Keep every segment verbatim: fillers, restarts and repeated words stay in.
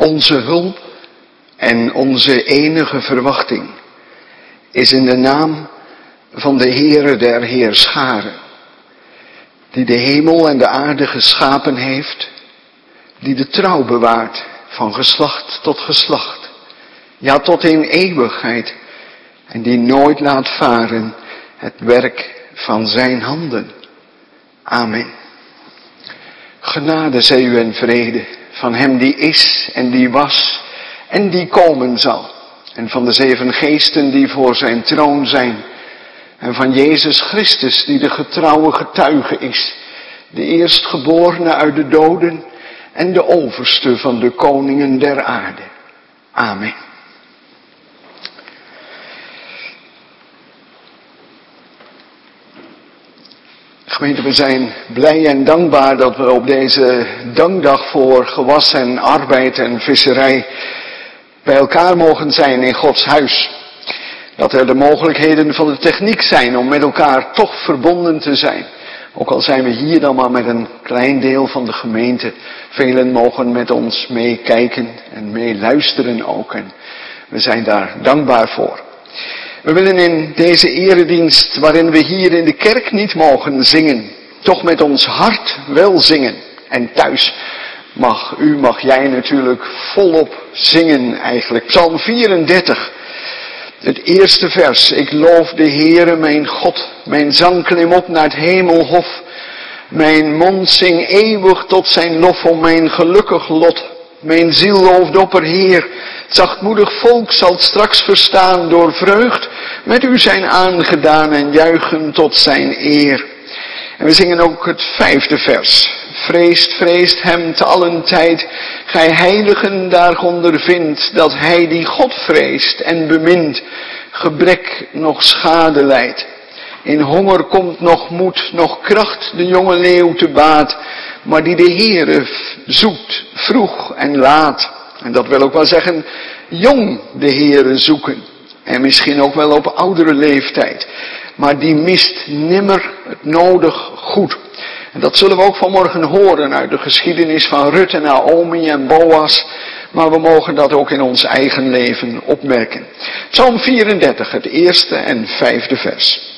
Onze hulp en onze enige verwachting is in de naam van de Heere der Heerscharen, die de hemel en de aarde geschapen heeft, die de trouw bewaart van geslacht tot geslacht, ja tot in eeuwigheid, en die nooit laat varen het werk van zijn handen. Amen. Genade zij u en vrede van hem die is en die was en die komen zal, en van de zeven geesten die voor zijn troon zijn, en van Jezus Christus die de getrouwe getuige is, de eerstgeborene uit de doden en de overste van de koningen der aarde. Amen. Gemeente, we zijn blij en dankbaar dat we op deze dankdag voor gewas en arbeid en visserij bij elkaar mogen zijn in Gods huis. Dat er de mogelijkheden van de techniek zijn om met elkaar toch verbonden te zijn. Ook al zijn we hier dan maar met een klein deel van de gemeente. Velen mogen met ons meekijken en meeluisteren ook. En we zijn daar dankbaar voor. We willen in deze eredienst, waarin we hier in de kerk niet mogen zingen, toch met ons hart wel zingen. En thuis mag u, mag jij natuurlijk volop zingen eigenlijk. Psalm vierendertig. Het eerste vers. Ik loof de Heere mijn God. Mijn zang klim op naar het hemelhof. Mijn mond zing eeuwig tot zijn lof om mijn gelukkig lot. Mijn ziel looft opperheer. Zachtmoedig volk zal straks verstaan door vreugd. Met u zijn aangedaan en juichen tot zijn eer. En we zingen ook het vijfde vers. Vreest, vreest hem te allen tijd. Gij heiligen daar ondervindt dat hij die God vreest en bemint, gebrek nog schade lijdt. In honger komt nog moed, nog kracht de jonge leeuw te baat, maar die de Heere zoekt, vroeg en laat. En dat wil ook wel zeggen, jong de Heere zoeken. En misschien ook wel op oudere leeftijd. Maar die mist nimmer het nodig goed. En dat zullen we ook vanmorgen horen uit de geschiedenis van Rut en Naomi en Boas. Maar we mogen dat ook in ons eigen leven opmerken. Psalm vierendertig, het eerste en vijfde vers.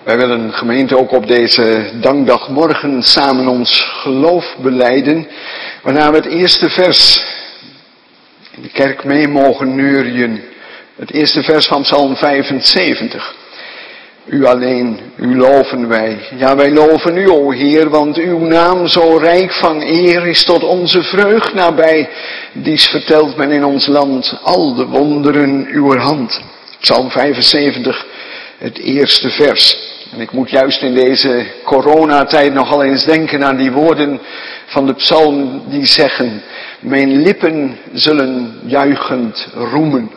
Wij willen gemeente ook op deze dankdagmorgen samen ons geloof belijden, waarna we het eerste vers in de kerk mee mogen neurien. Het eerste vers van Psalm vijfenzeventig. U alleen, u loven wij. Ja, wij loven u, o Heer, want uw naam zo rijk van eer is tot onze vreugd nabij. Dies vertelt men in ons land, al de wonderen uw hand. Psalm vijfenzeventig, het eerste vers. En ik moet juist in deze coronatijd nogal eens denken aan die woorden van de psalm die zeggen: mijn lippen zullen juichend roemen.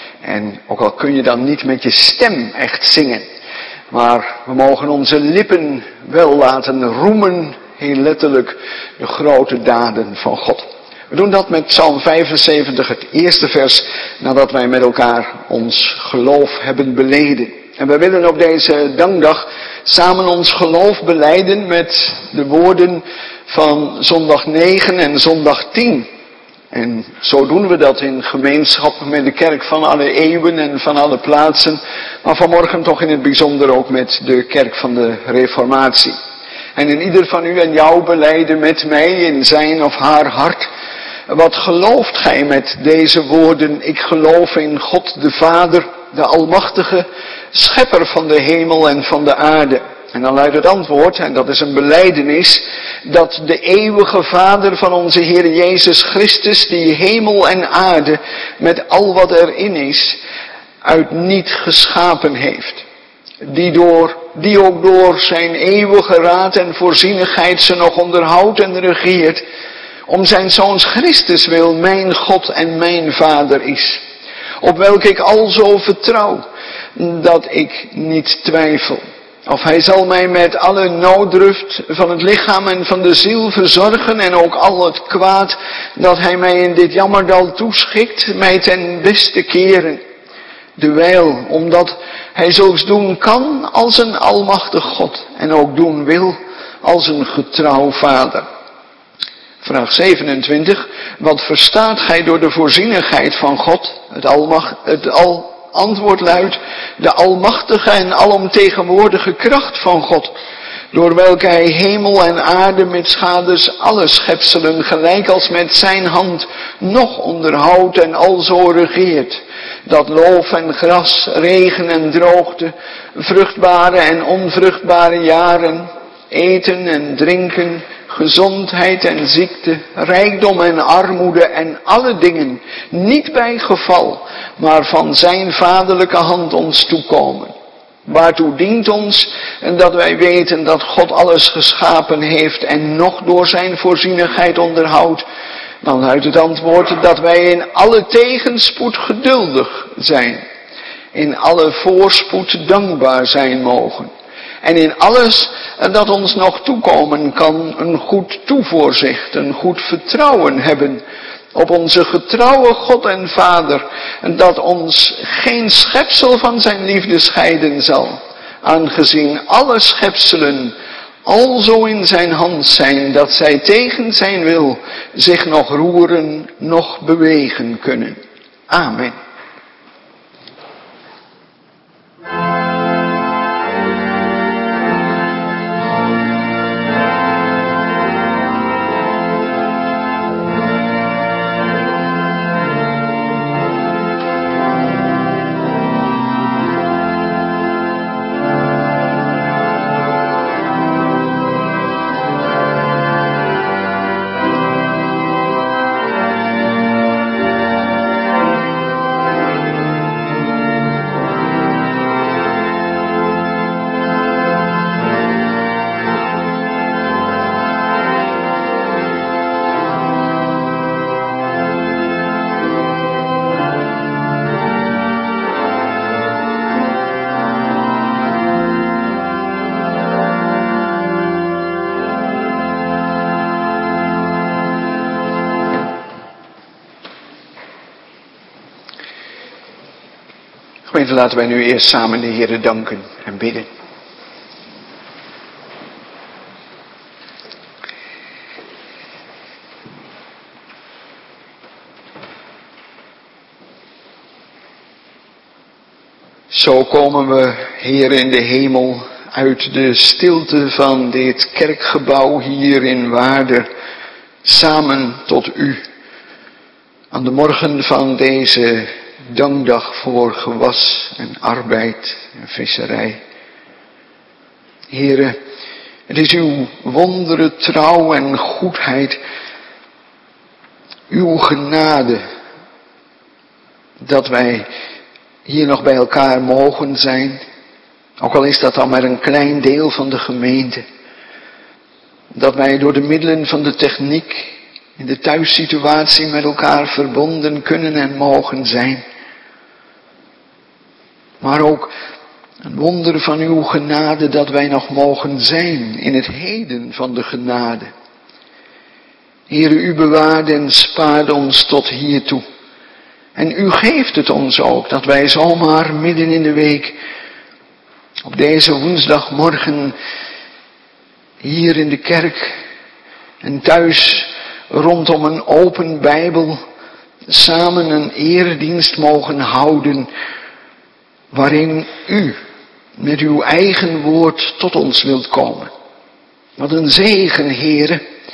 En ook al kun je dan niet met je stem echt zingen, maar we mogen onze lippen wel laten roemen, heel letterlijk, de grote daden van God. We doen dat met Psalm vijfenzeventig, het eerste vers, nadat wij met elkaar ons geloof hebben beleden. En we willen op deze dankdag samen ons geloof belijden met de woorden van zondag negen en zondag tien. En zo doen we dat in gemeenschap met de kerk van alle eeuwen en van alle plaatsen. Maar vanmorgen toch in het bijzonder ook met de kerk van de Reformatie. En in ieder van u en jou belijden met mij in zijn of haar hart. Wat gelooft gij met deze woorden? Ik geloof in God de Vader, de Almachtige, schepper van de hemel en van de aarde. En dan luidt het antwoord, en dat is een belijdenis, dat de eeuwige Vader van onze Heer Jezus Christus, die hemel en aarde met al wat erin is, uit niet geschapen heeft. Die, door, die ook door zijn eeuwige raad en voorzienigheid ze nog onderhoudt en regeert, om zijn Zoons Christus wil mijn God en mijn Vader is. Op welke ik alzo vertrouw, dat ik niet twijfel. Of hij zal mij met alle nooddruft van het lichaam en van de ziel verzorgen en ook al het kwaad dat hij mij in dit jammerdal toeschikt, mij ten beste keren. Dewijl, omdat hij zulks doen kan als een almachtig God en ook doen wil als een getrouw Vader. Vraag zevenentwintig. Wat verstaat gij door de voorzienigheid van God? Het, almacht, het al, antwoord luidt: de almachtige en alomtegenwoordige kracht van God, door welke hij hemel en aarde met schades alle schepselen gelijk als met zijn hand nog onderhoudt en alzo regeert. Dat loof en gras, regen en droogte, vruchtbare en onvruchtbare jaren, eten en drinken, gezondheid en ziekte, rijkdom en armoede en alle dingen, niet bij geval, maar van zijn vaderlijke hand ons toekomen. Waartoe dient ons dat wij weten dat God alles geschapen heeft en nog door zijn voorzienigheid onderhoudt? Dan luidt het antwoord dat wij in alle tegenspoed geduldig zijn, in alle voorspoed dankbaar zijn mogen. En in alles dat ons nog toekomen kan, een goed toevoorzicht, een goed vertrouwen hebben op onze getrouwe God en Vader, dat ons geen schepsel van zijn liefde scheiden zal, aangezien alle schepselen alzo in zijn hand zijn, dat zij tegen zijn wil zich nog roeren, nog bewegen kunnen. Amen. Gemeente, laten wij nu eerst samen de Heere danken en bidden. Zo komen we, Heer in de hemel, uit de stilte van dit kerkgebouw hier in Waarder samen tot u. Aan de morgen van deze dankdag voor gewas en arbeid en visserij. Heere, het is uw wondere trouw en goedheid, uw genade, dat wij hier nog bij elkaar mogen zijn. Ook al is dat dan maar een klein deel van de gemeente. Dat wij door de middelen van de techniek in de thuissituatie met elkaar verbonden kunnen en mogen zijn. Maar ook een wonder van uw genade dat wij nog mogen zijn in het heden van de genade. Heere, u bewaarde en spaarde ons tot hiertoe. En u geeft het ons ook, dat wij zomaar midden in de week, op deze woensdagmorgen, hier in de kerk en thuis rondom een open Bijbel, samen een eredienst mogen houden, waarin u met uw eigen woord tot ons wilt komen. Wat een zegen, Heere.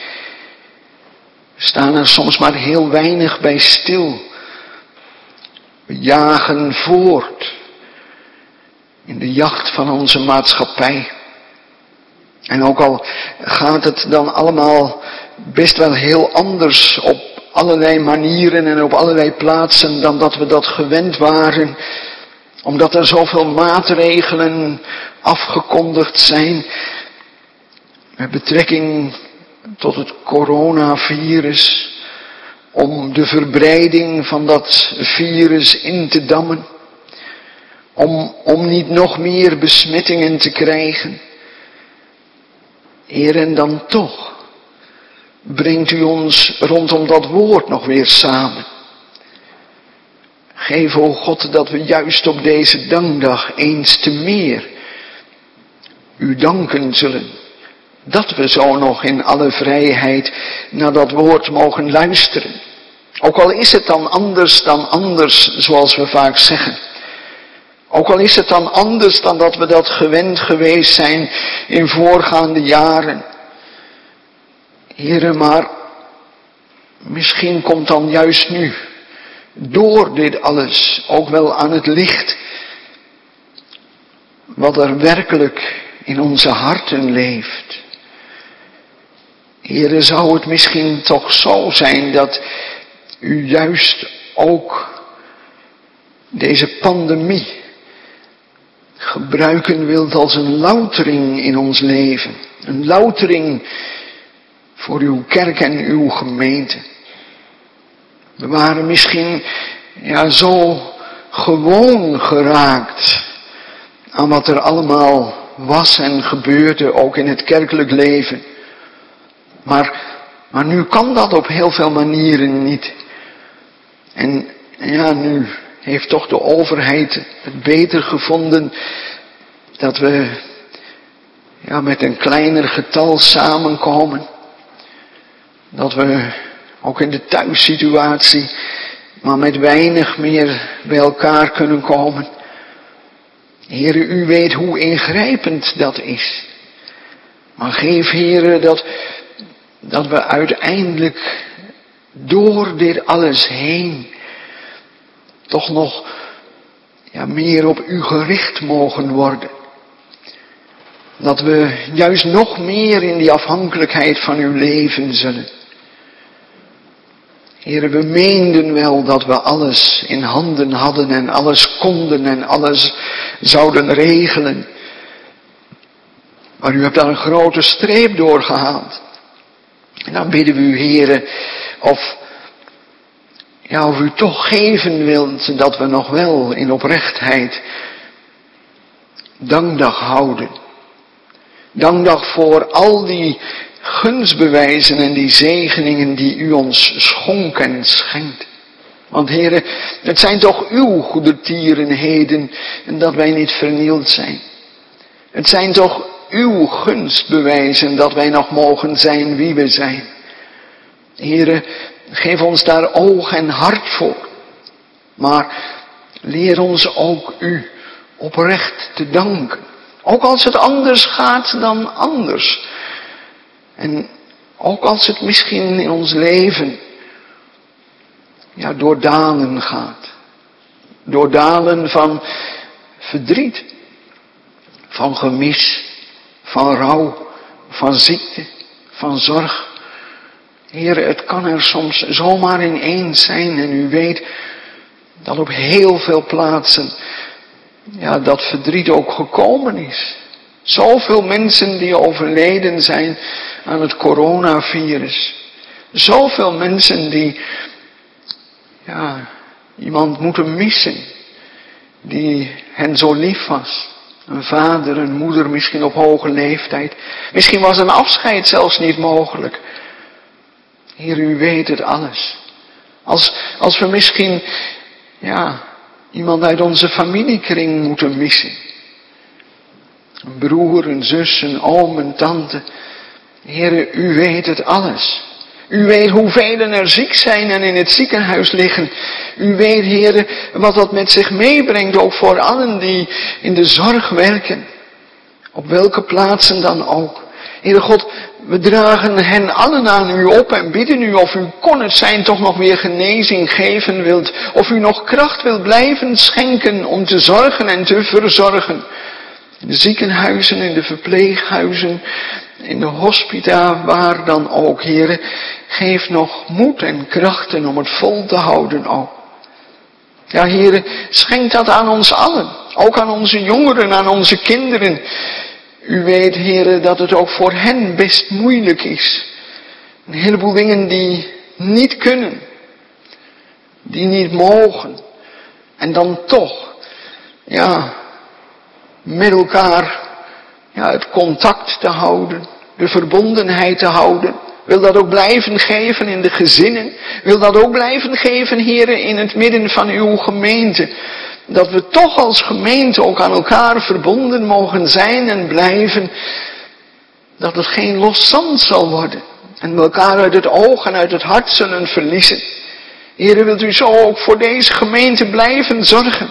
We staan er soms maar heel weinig bij stil. We jagen voort in de jacht van onze maatschappij. En ook al gaat het dan allemaal best wel heel anders op allerlei manieren en op allerlei plaatsen dan dat we dat gewend waren, omdat er zoveel maatregelen afgekondigd zijn met betrekking tot het coronavirus, om de verbreiding van dat virus in te dammen, om, om niet nog meer besmettingen te krijgen. Heer, en dan toch brengt u ons rondom dat woord nog weer samen. Geef, o God, dat we juist op deze dankdag eens te meer u danken zullen. Dat we zo nog in alle vrijheid naar dat woord mogen luisteren. Ook al is het dan anders dan anders, zoals we vaak zeggen. Ook al is het dan anders dan dat we dat gewend geweest zijn in voorgaande jaren. Heere, maar misschien komt dan juist nu, door dit alles, ook wel aan het licht, wat er werkelijk in onze harten leeft. Heere, zou het misschien toch zo zijn dat u juist ook deze pandemie gebruiken wilt als een loutering in ons leven. Een loutering voor uw kerk en uw gemeente. We waren misschien ja, zo gewoon geraakt aan wat er allemaal was en gebeurde, ook in het kerkelijk leven. Maar, maar nu kan dat op heel veel manieren niet. En ja, nu heeft toch de overheid het beter gevonden dat we ja, met een kleiner getal samenkomen. Dat we ook in de thuissituatie maar met weinig meer bij elkaar kunnen komen. Heere, u weet hoe ingrijpend dat is. Maar geef, Heere, dat, dat we uiteindelijk door dit alles heen toch nog ja, meer op u gericht mogen worden. Dat we juist nog meer in die afhankelijkheid van uw leven zullen. Heere, we meenden wel dat we alles in handen hadden en alles konden en alles zouden regelen. Maar u hebt daar een grote streep doorgehaald. En dan bidden we u, Heere, of, ja, of u toch geven wilt dat we nog wel in oprechtheid dankdag houden. Dankdag voor al die gunstbewijzen en die zegeningen die u ons schonk en schenkt. Want Heere, het zijn toch uw goedertierenheden en dat wij niet vernield zijn. Het zijn toch uw gunstbewijzen dat wij nog mogen zijn wie we zijn. Heere, geef ons daar oog en hart voor. Maar leer ons ook u oprecht te danken. Ook als het anders gaat dan anders. En ook als het misschien in ons leven ja, door dalen gaat. Door dalen van verdriet, van gemis, van rouw, van ziekte, van zorg. Heer, het kan er soms zomaar ineens zijn en u weet dat op heel veel plaatsen ja, dat verdriet ook gekomen is. Zoveel mensen die overleden zijn aan het coronavirus. Zoveel mensen die ja, iemand moeten missen die hen zo lief was. Een vader, een moeder, misschien op hoge leeftijd. Misschien was een afscheid zelfs niet mogelijk. Heer, u weet het alles. Als, als we misschien ja, iemand uit onze familiekring moeten missen. Een broer, een zus, een oom, een tante. Heer, u weet het alles. U weet hoeveel er ziek zijn en in het ziekenhuis liggen. U weet, Heer, wat dat met zich meebrengt, ook voor allen die in de zorg werken. Op welke plaatsen dan ook. Heere God, we dragen hen allen aan u op en bidden u of u kon het zijn toch nog weer genezing geven wilt. Of u nog kracht wilt blijven schenken om te zorgen en te verzorgen. In de ziekenhuizen, in de verpleeghuizen, in de hospita, waar dan ook, Heere. Geef nog moed en krachten om het vol te houden ook. Ja, Heere, schenk dat aan ons allen. Ook aan onze jongeren, aan onze kinderen. U weet, Heere, dat het ook voor hen best moeilijk is. Een heleboel dingen die niet kunnen. Die niet mogen. En dan toch, ja, met elkaar, ja, het contact te houden. De verbondenheid te houden. Wil dat ook blijven geven in de gezinnen. Wil dat ook blijven geven, Heere, in het midden van uw gemeente. Dat we toch als gemeente ook aan elkaar verbonden mogen zijn en blijven. Dat het geen los zand zal worden. En we elkaar uit het oog en uit het hart zullen verliezen. Heere, wilt u zo ook voor deze gemeente blijven zorgen.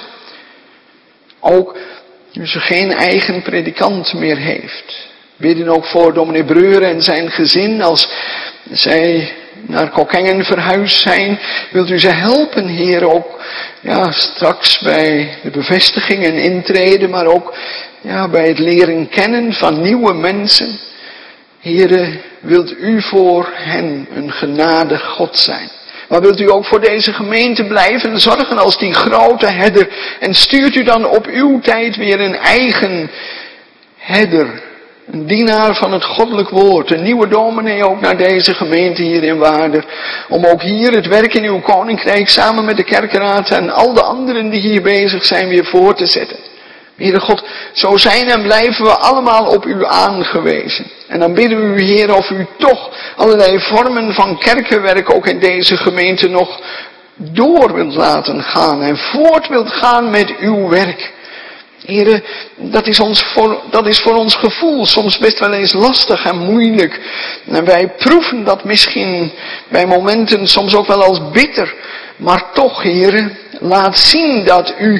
Ook nu ze geen eigen predikant meer heeft. Bidden ook voor dominee Breuren en zijn gezin als zij naar Kockengen verhuisd zijn. Wilt u ze helpen, Heer, ook ja, straks bij de bevestiging en intreden, maar ook ja, bij het leren kennen van nieuwe mensen. Heere, wilt u voor hen een genadig God zijn. Maar wilt u ook voor deze gemeente blijven zorgen als die grote herder. En stuurt u dan op uw tijd weer een eigen herder. Een dienaar van het goddelijk woord. Een nieuwe dominee ook naar deze gemeente hier in Waarder. Om ook hier het werk in uw koninkrijk samen met de kerkenraad en al de anderen die hier bezig zijn weer voor te zetten. Heere God, zo zijn en blijven we allemaal op u aangewezen. En dan bidden we u, Heer, of u toch allerlei vormen van kerkenwerk ook in deze gemeente nog door wilt laten gaan. En voort wilt gaan met uw werk. Heere, dat is, ons voor, dat is voor ons gevoel soms best wel eens lastig en moeilijk. En wij proeven dat misschien bij momenten soms ook wel als bitter. Maar toch, Heere, laat zien dat u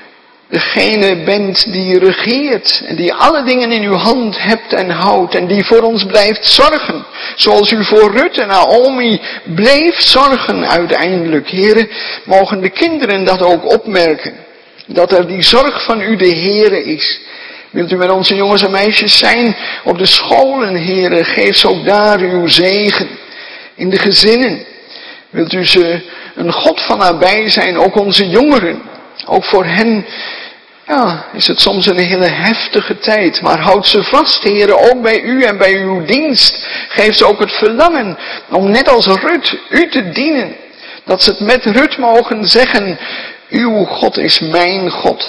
degene bent die regeert en die alle dingen in uw hand hebt en houdt en die voor ons blijft zorgen. Zoals u voor Rut en Naomi bleef zorgen uiteindelijk. Heere, mogen de kinderen dat ook opmerken. Dat er die zorg van u de Heere is. Wilt u met onze jongens en meisjes zijn op de scholen, Heere, geef ze ook daar uw zegen. In de gezinnen. Wilt u ze een God van nabij zijn, ook onze jongeren. Ook voor hen, ja, is het soms een hele heftige tijd. Maar houd ze vast, Heere, ook bij u en bij uw dienst. Geef ze ook het verlangen om net als Rut u te dienen. Dat ze het met Rut mogen zeggen, uw God is mijn God.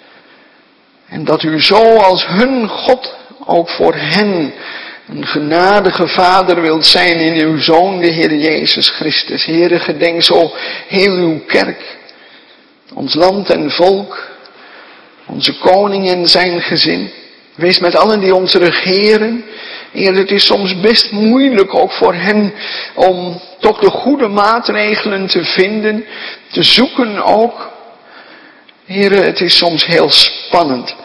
En dat u zo als hun God ook voor hen een genadige vader wilt zijn in uw Zoon, de Heer Jezus Christus. Heere, gedenk zo heel uw kerk. Ons land en volk, onze koning en zijn gezin. Wees met allen die ons regeren. Heer, het is soms best moeilijk ook voor hen om toch de goede maatregelen te vinden, te zoeken ook. Heer, het is soms heel spannend.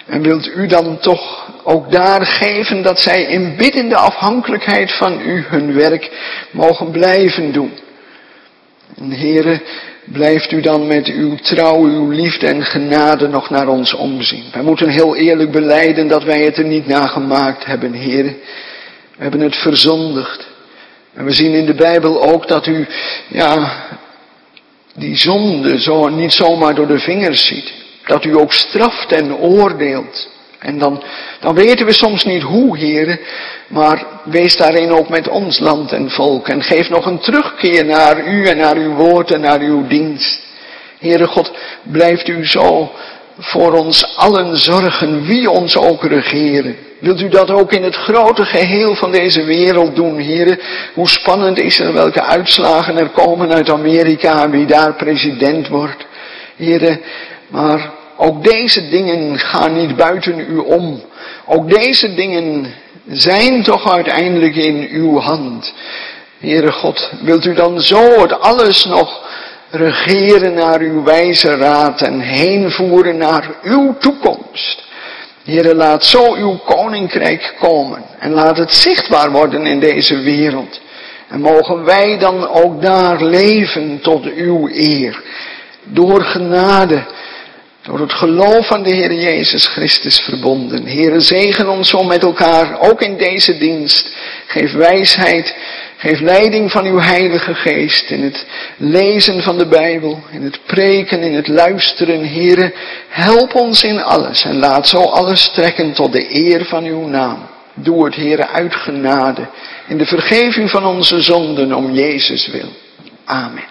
En wilt u dan toch ook daar geven dat zij in biddende afhankelijkheid van u hun werk mogen blijven doen. En Heere, blijft u dan met uw trouw, uw liefde en genade nog naar ons omzien. Wij moeten heel eerlijk belijden dat wij het er niet naar gemaakt hebben, Heere. We hebben het verzondigd. En we zien in de Bijbel ook dat u, ja, die zonde zo niet zomaar door de vingers ziet. Dat u ook straft en oordeelt. En dan, dan weten we soms niet hoe, Heere. Maar wees daarin ook met ons land en volk. En geef nog een terugkeer naar u en naar uw woord en naar uw dienst. Heere God, blijft u zo voor ons allen zorgen, wie ons ook regeren. Wilt u dat ook in het grote geheel van deze wereld doen, Heere? Hoe spannend is er welke uitslagen er komen uit Amerika en wie daar president wordt. Heere, maar ook deze dingen gaan niet buiten u om. Ook deze dingen zijn toch uiteindelijk in uw hand. Heere God, wilt u dan zo het alles nog regeren naar uw wijze raad en heenvoeren naar uw toekomst. Heere, laat zo uw koninkrijk komen en laat het zichtbaar worden in deze wereld. En mogen wij dan ook daar leven tot uw eer. Door genade, door het geloof aan de Heer Jezus Christus verbonden. Heere, zegen ons zo met elkaar, ook in deze dienst. Geef wijsheid, geef leiding van uw Heilige Geest in het lezen van de Bijbel, in het preken, in het luisteren. Heere, help ons in alles en laat zo alles strekken tot de eer van uw naam. Doe het, Heere, uit genade, in de vergeving van onze zonden om Jezus wil. Amen.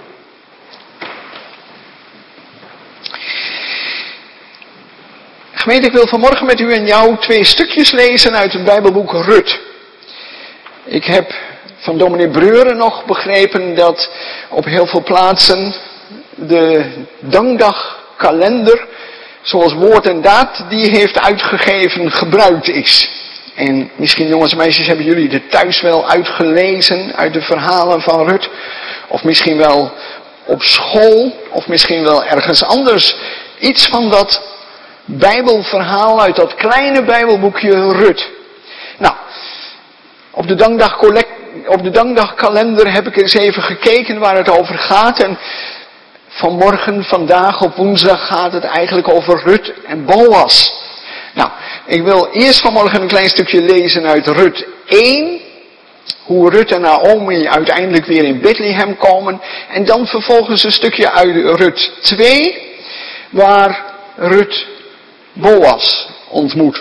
Gemeente, ik wil vanmorgen met u en jou twee stukjes lezen uit het Bijbelboek Rut. Ik heb van dominee Breuren nog begrepen dat op heel veel plaatsen de dankdagkalender, zoals Woord en Daad die heeft uitgegeven, gebruikt is. En misschien, jongens en meisjes, hebben jullie er thuis wel uitgelezen uit de verhalen van Rut. Of misschien wel op school, of misschien wel ergens anders. Iets van dat Bijbelverhaal uit dat kleine Bijbelboekje Rut. Nou, op de dankdag op de dankdagkalender heb ik eens even gekeken waar het over gaat. En vanmorgen, vandaag op woensdag gaat het eigenlijk over Rut en Boas. Nou, ik wil eerst vanmorgen een klein stukje lezen uit Rut één. Hoe Rut en Naomi uiteindelijk weer in Bethlehem komen. En dan vervolgens een stukje uit Rut twee. Waar Rut Boas ontmoet.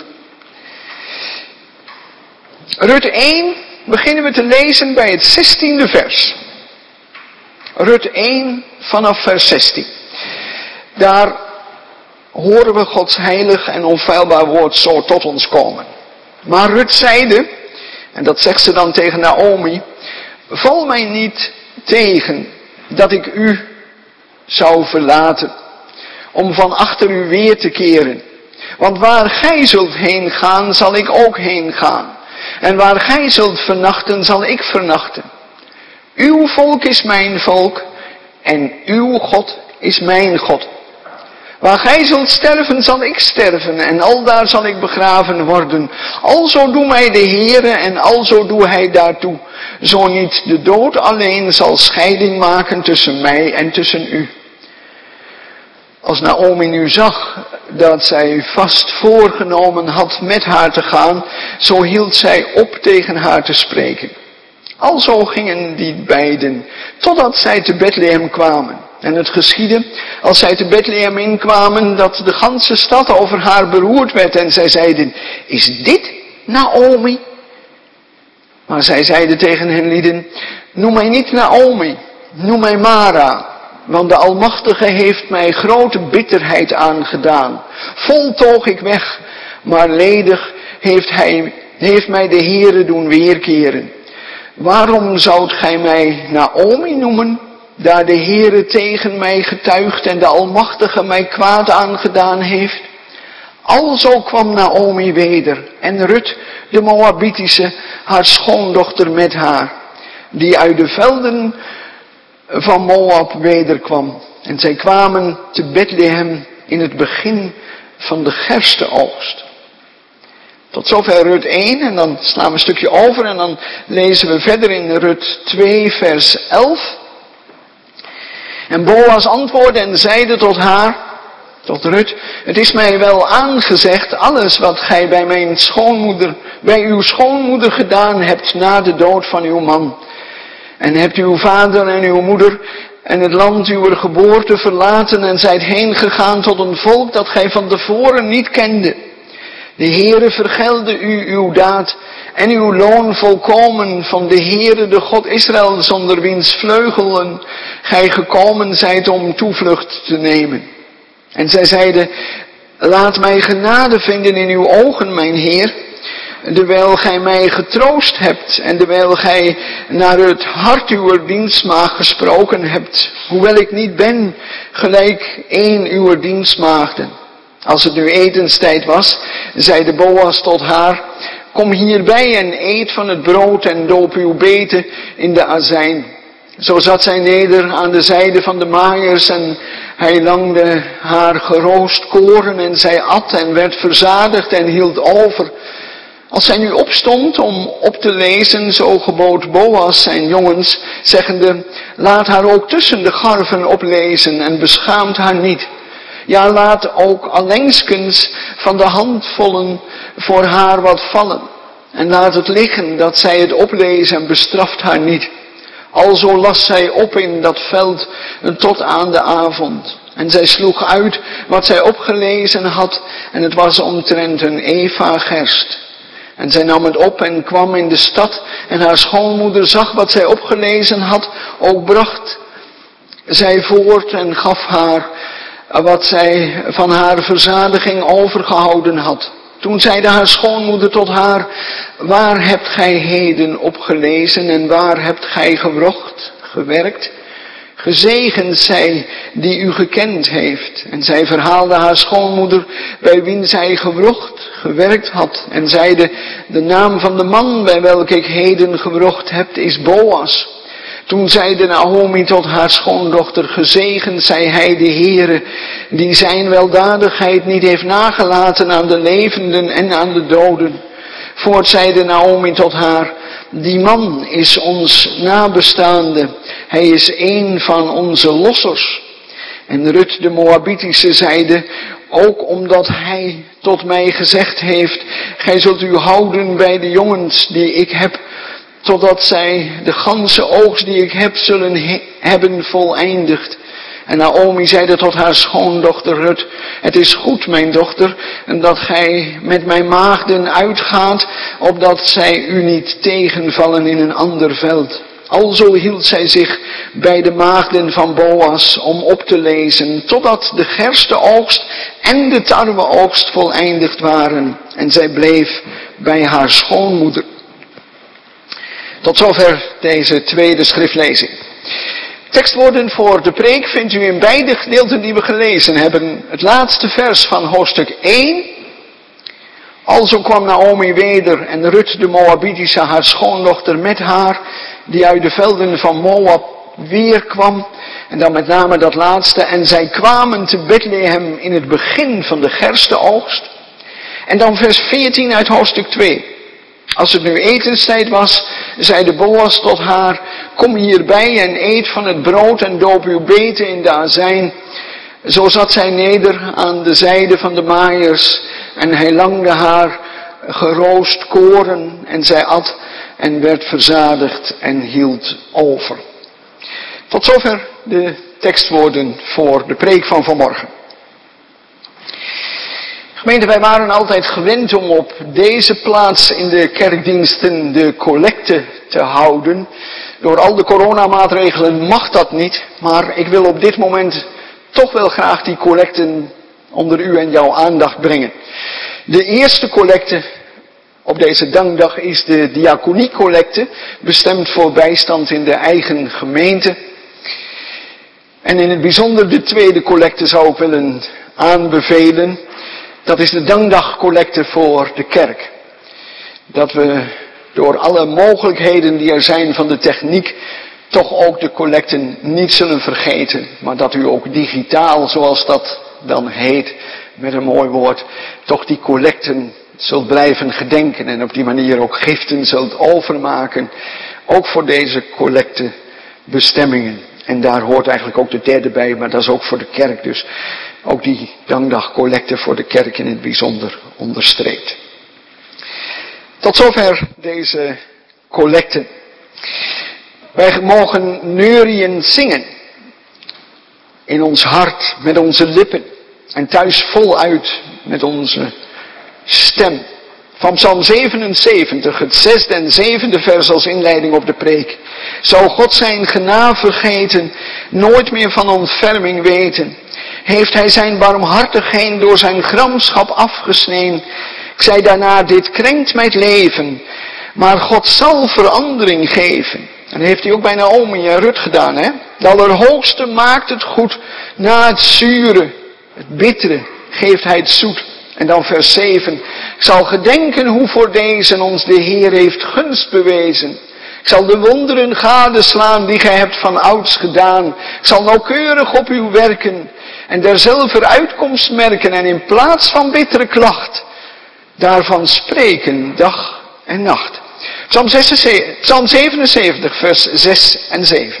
Rut één beginnen we te lezen bij het zestiende vers. Rut één vanaf vers zestien. Daar horen we Gods heilig en onfeilbaar woord zo tot ons komen. Maar Rut zeide, en dat zegt ze dan tegen Naomi, val mij niet tegen dat ik u zou verlaten, om van achter u weer te keren. Want waar gij zult heen gaan, zal ik ook heen gaan. En waar gij zult vernachten, zal ik vernachten. Uw volk is mijn volk en uw God is mijn God. Waar gij zult sterven, zal ik sterven en aldaar zal ik begraven worden. Alzo doe mij de Heere en alzo doe hij daartoe. Zo niet de dood alleen zal scheiding maken tussen mij en tussen u. Als Naomi nu zag dat zij vast voorgenomen had met haar te gaan, zo hield zij op tegen haar te spreken. Alzo gingen die beiden, totdat zij te Bethlehem kwamen. En het geschiedde, als zij te Bethlehem inkwamen, dat de ganse stad over haar beroerd werd. En zij zeiden, is dit Naomi? Maar zij zeiden tegen hen lieden, noem mij niet Naomi, noem mij Mara. Want de Almachtige heeft mij grote bitterheid aangedaan. Vol toog ik weg, maar ledig heeft, hij, heeft mij de Heere doen weerkeren. Waarom zoudt gij mij Naomi noemen, daar de Heere tegen mij getuigt en de Almachtige mij kwaad aangedaan heeft? Alzo kwam Naomi weder en Rut, de Moabitische, haar schoondochter met haar, die uit de velden van Moab wederkwam. En zij kwamen te Bethlehem in het begin van de gerstenoogst. Tot zover Rut één en dan slaan we een stukje over en dan lezen we verder in Rut twee vers elf. En Boas antwoordde en zeide tot haar, tot Rut, het is mij wel aangezegd, alles wat gij bij mijn schoonmoeder, bij uw schoonmoeder gedaan hebt na de dood van uw man. En hebt uw vader en uw moeder en het land uw geboorte verlaten en zijt heen gegaan tot een volk dat gij van tevoren niet kende. De Heere vergelde u uw daad en uw loon volkomen van de Heere de God Israël, zonder wiens vleugelen gij gekomen zijt om toevlucht te nemen. En zij zeiden, laat mij genade vinden in uw ogen, mijn Heer, dewijl gij mij getroost hebt en dewijl gij naar het hart uw dienstmaagd gesproken hebt, hoewel ik niet ben gelijk een uw dienstmaagden. Als het nu etenstijd was, zeide Boas tot haar, kom hierbij en eet van het brood en doop uw beten in de azijn. Zo zat zij neder aan de zijde van de maaiers en hij langde haar geroost koren en zij at en werd verzadigd en hield over. Als zij nu opstond om op te lezen, zo gebood Boas zijn jongens, zeggende, laat haar ook tussen de garven oplezen en beschaamt haar niet. Ja, laat ook allengskens van de handvollen voor haar wat vallen. En laat het liggen dat zij het oplezen en bestraft haar niet. Alzo las zij op in dat veld tot aan de avond. En zij sloeg uit wat zij opgelezen had en het was omtrent een eva gerst. En zij nam het op en kwam in de stad en haar schoonmoeder zag wat zij opgelezen had, ook bracht zij voort en gaf haar wat zij van haar verzadiging overgehouden had. Toen zeide haar schoonmoeder tot haar, waar hebt gij heden opgelezen en waar hebt gij gewrocht, gewerkt? Gezegend zij die u gekend heeft. En zij verhaalde haar schoonmoeder bij wien zij gewrocht, gewerkt had. En zeide, de naam van de man bij welke ik heden gewrocht heb is Boas. Toen zeide Naomi tot haar schoondochter, gezegend zij hij de Heere, die zijn weldadigheid niet heeft nagelaten aan de levenden en aan de doden. Voort zeide Naomi tot haar, die man is ons nabestaande, hij is een van onze lossers. En Rut de Moabitische zeide, ook omdat hij tot mij gezegd heeft, gij zult u houden bij de jongens die ik heb, totdat zij de ganse oogst die ik heb zullen he- hebben voleindigd. En Naomi zeide tot haar schoondochter Rut, het is goed, mijn dochter, en dat gij met mijn maagden uitgaat, opdat zij u niet tegenvallen in een ander veld. Alzo hield zij zich bij de maagden van Boas om op te lezen, totdat de gersteoogst en de tarweoogst voleindigd waren. En zij bleef bij haar schoonmoeder. Tot zover deze tweede schriftlezing. Tekstwoorden voor de preek vindt u in beide gedeelten die we gelezen hebben. Het laatste vers van hoofdstuk één. Alzo kwam Naomi weder en Rut de Moabitische, haar schoondochter, met haar, die uit de velden van Moab weer kwam. En dan met name dat laatste. En zij kwamen te Bethlehem in het begin van de gerstenoogst. En dan vers veertien uit hoofdstuk twee. Als het nu etenstijd was, zeide Boas tot haar, kom hierbij en eet van het brood en doop uw beten in de azijn. Zo zat zij neder aan de zijde van de maaiers en hij langde haar geroost koren en zij at en werd verzadigd en hield over. Tot zover de tekstwoorden voor de preek van vanmorgen. Gemeente, wij waren altijd gewend om op deze plaats in de kerkdiensten de collecte te houden. Door al de coronamaatregelen mag dat niet, maar ik wil op dit moment toch wel graag die collecten onder u en jouw aandacht brengen. De eerste collecte op deze dankdag is de diaconiecollecte, bestemd voor bijstand in de eigen gemeente. En in het bijzonder de tweede collecte zou ik willen aanbevelen. Dat is de dankdagcollecte voor de kerk. Dat we door alle mogelijkheden die er zijn van de techniek toch ook de collecten niet zullen vergeten. Maar dat u ook digitaal, zoals dat dan heet, met een mooi woord, toch die collecten zult blijven gedenken en op die manier ook giften zult overmaken, ook voor deze collectebestemmingen. En daar hoort eigenlijk ook de derde bij, maar dat is ook voor de kerk, dus ook die dankdagcollecte voor de kerk in het bijzonder onderstreept. Tot zover deze collecten. Wij mogen neurien zingen in ons hart, met onze lippen en thuis voluit met onze stem. Van Psalm zevenenzeventig, het zesde en zevende vers als inleiding op de preek. Zou God zijn genade vergeten, nooit meer van ontferming weten? Heeft hij zijn barmhartigheid door zijn gramschap afgesneden? Ik zei daarna, dit krenkt mijn leven, maar God zal verandering geven. En dat heeft hij ook bij Naomi en Rut gedaan, hè? De Allerhoogste maakt het goed, na het zure, het bittere, geeft hij het zoet. En dan vers zeven. Ik zal gedenken hoe voor deze ons de Heer heeft gunst bewezen. Ik zal de wonderen gadeslaan die gij hebt van ouds gedaan. Ik zal nauwkeurig op uw werken en derzelver uitkomst merken en in plaats van bittere klacht daarvan spreken dag en nacht. Psalm, zesenzeventig, Psalm zevenenzeventig vers zes en zeven.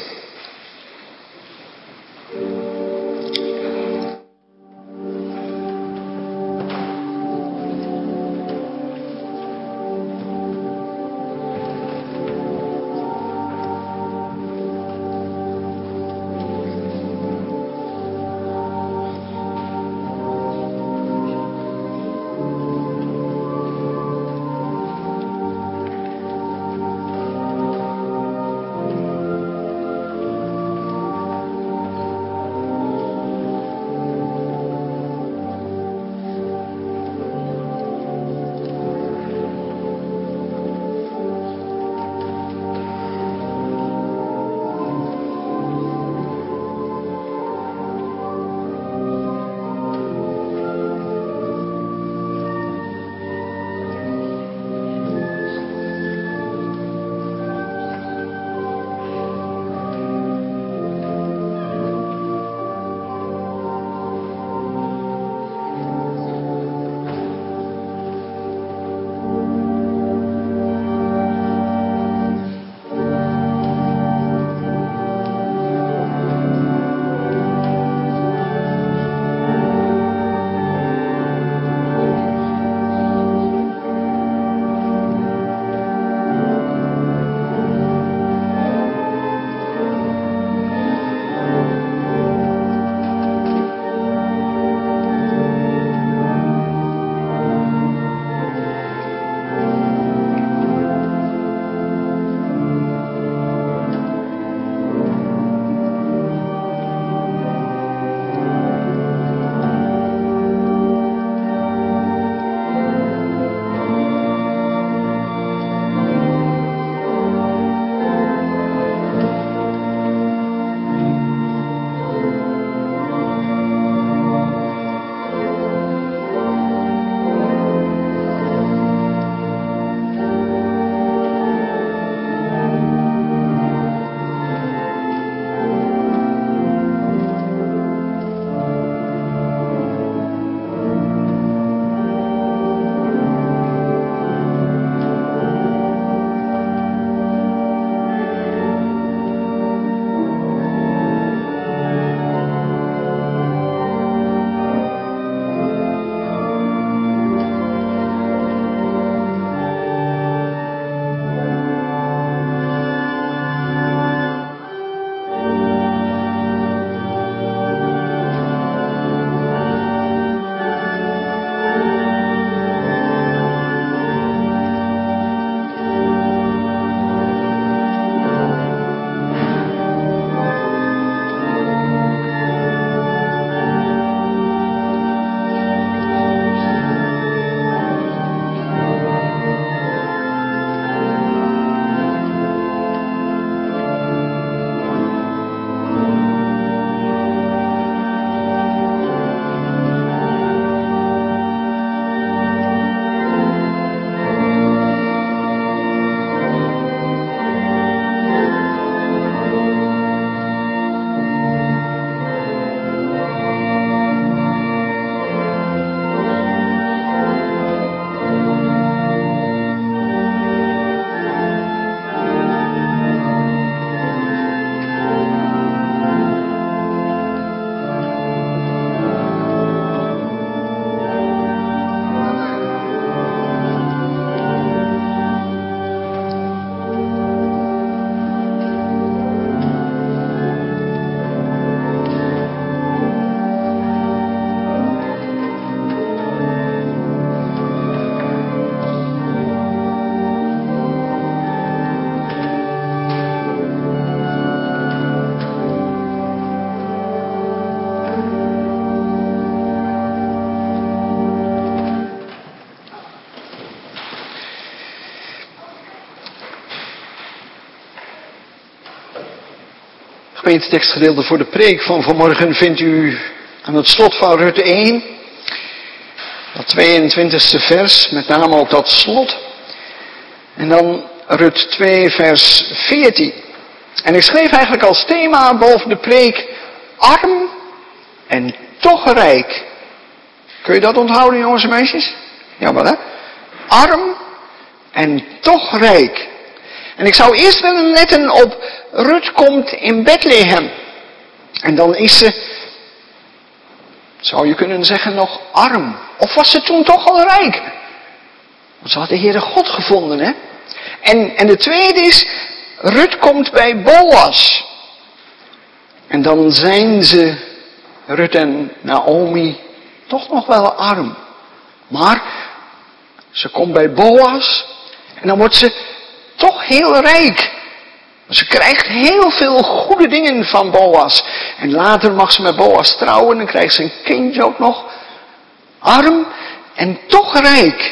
Gemeentetekstgedeelte voor de preek van vanmorgen vindt u aan het slot van Rut één. Dat tweeëntwintigste vers, met name ook dat slot. En dan Rut twee vers veertien. En ik schreef eigenlijk als thema boven de preek: arm en toch rijk. Kun je dat onthouden, jongens en meisjes? Jawel, hè? Arm en toch rijk. En ik zou eerst willen letten op Rut komt in Bethlehem. En dan is ze, zou je kunnen zeggen, nog arm. Of was ze toen toch al rijk? Want ze had de Heere God gevonden, hè? En, en de tweede is, Rut komt bij Boas. En dan zijn ze, Rut en Naomi, toch nog wel arm. Maar ze komt bij Boas en dan wordt ze toch heel rijk. Ze krijgt heel veel goede dingen van Boas. En later mag ze met Boas trouwen en krijgt ze een kindje ook nog. Arm en toch rijk.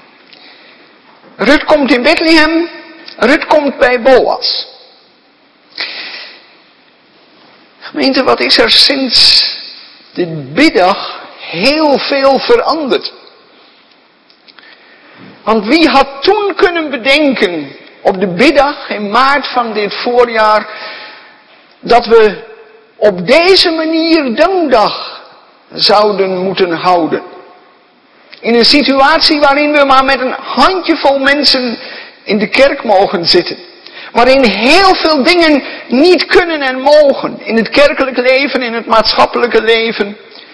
Rut komt in Bethlehem. Rut komt bij Boas. Gemeente, wat is er sinds de biddag heel veel veranderd? Want wie had toen kunnen bedenken, op de biddag in maart van dit voorjaar, dat we op deze manier dankdag zouden moeten houden? In een situatie waarin we maar met een handjevol mensen in de kerk mogen zitten. Waarin heel veel dingen niet kunnen en mogen. In het kerkelijk leven, in het maatschappelijke leven.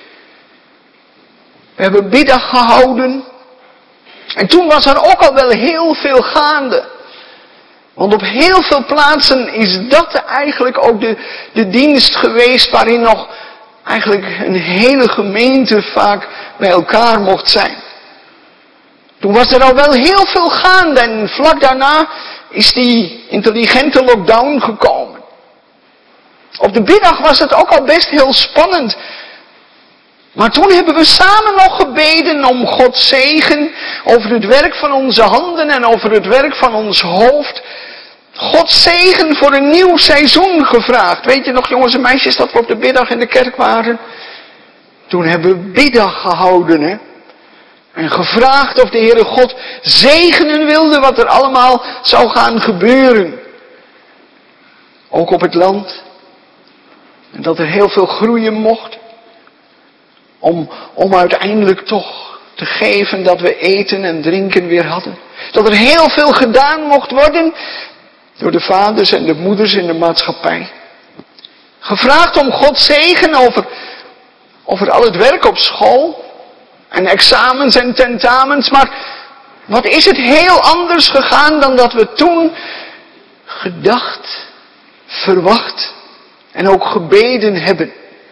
We hebben biddag gehouden. En toen was er ook al wel heel veel gaande. Want op heel veel plaatsen is dat eigenlijk ook de, de dienst geweest waarin nog eigenlijk een hele gemeente vaak bij elkaar mocht zijn. Toen was er al wel heel veel gaande en vlak daarna is die intelligente lockdown gekomen. Op de biddag was het ook al best heel spannend. Maar toen hebben we samen nog gebeden om Gods zegen over het werk van onze handen en over het werk van ons hoofd. Gods zegen voor een nieuw seizoen gevraagd. Weet je nog, jongens en meisjes, dat we op de biddag in de kerk waren? Toen hebben we biddag gehouden, hè. En gevraagd of de Heere God zegenen wilde wat er allemaal zou gaan gebeuren. Ook op het land. En dat er heel veel groeien mocht. Om, om uiteindelijk toch te geven dat we eten en drinken weer hadden. Dat er heel veel gedaan mocht worden door de vaders en de moeders in de maatschappij. Gevraagd om Gods zegen over, over al het werk op school. En examens en tentamens. Maar wat is het heel anders gegaan dan dat we toen gedacht, verwacht en ook gebeden hebben.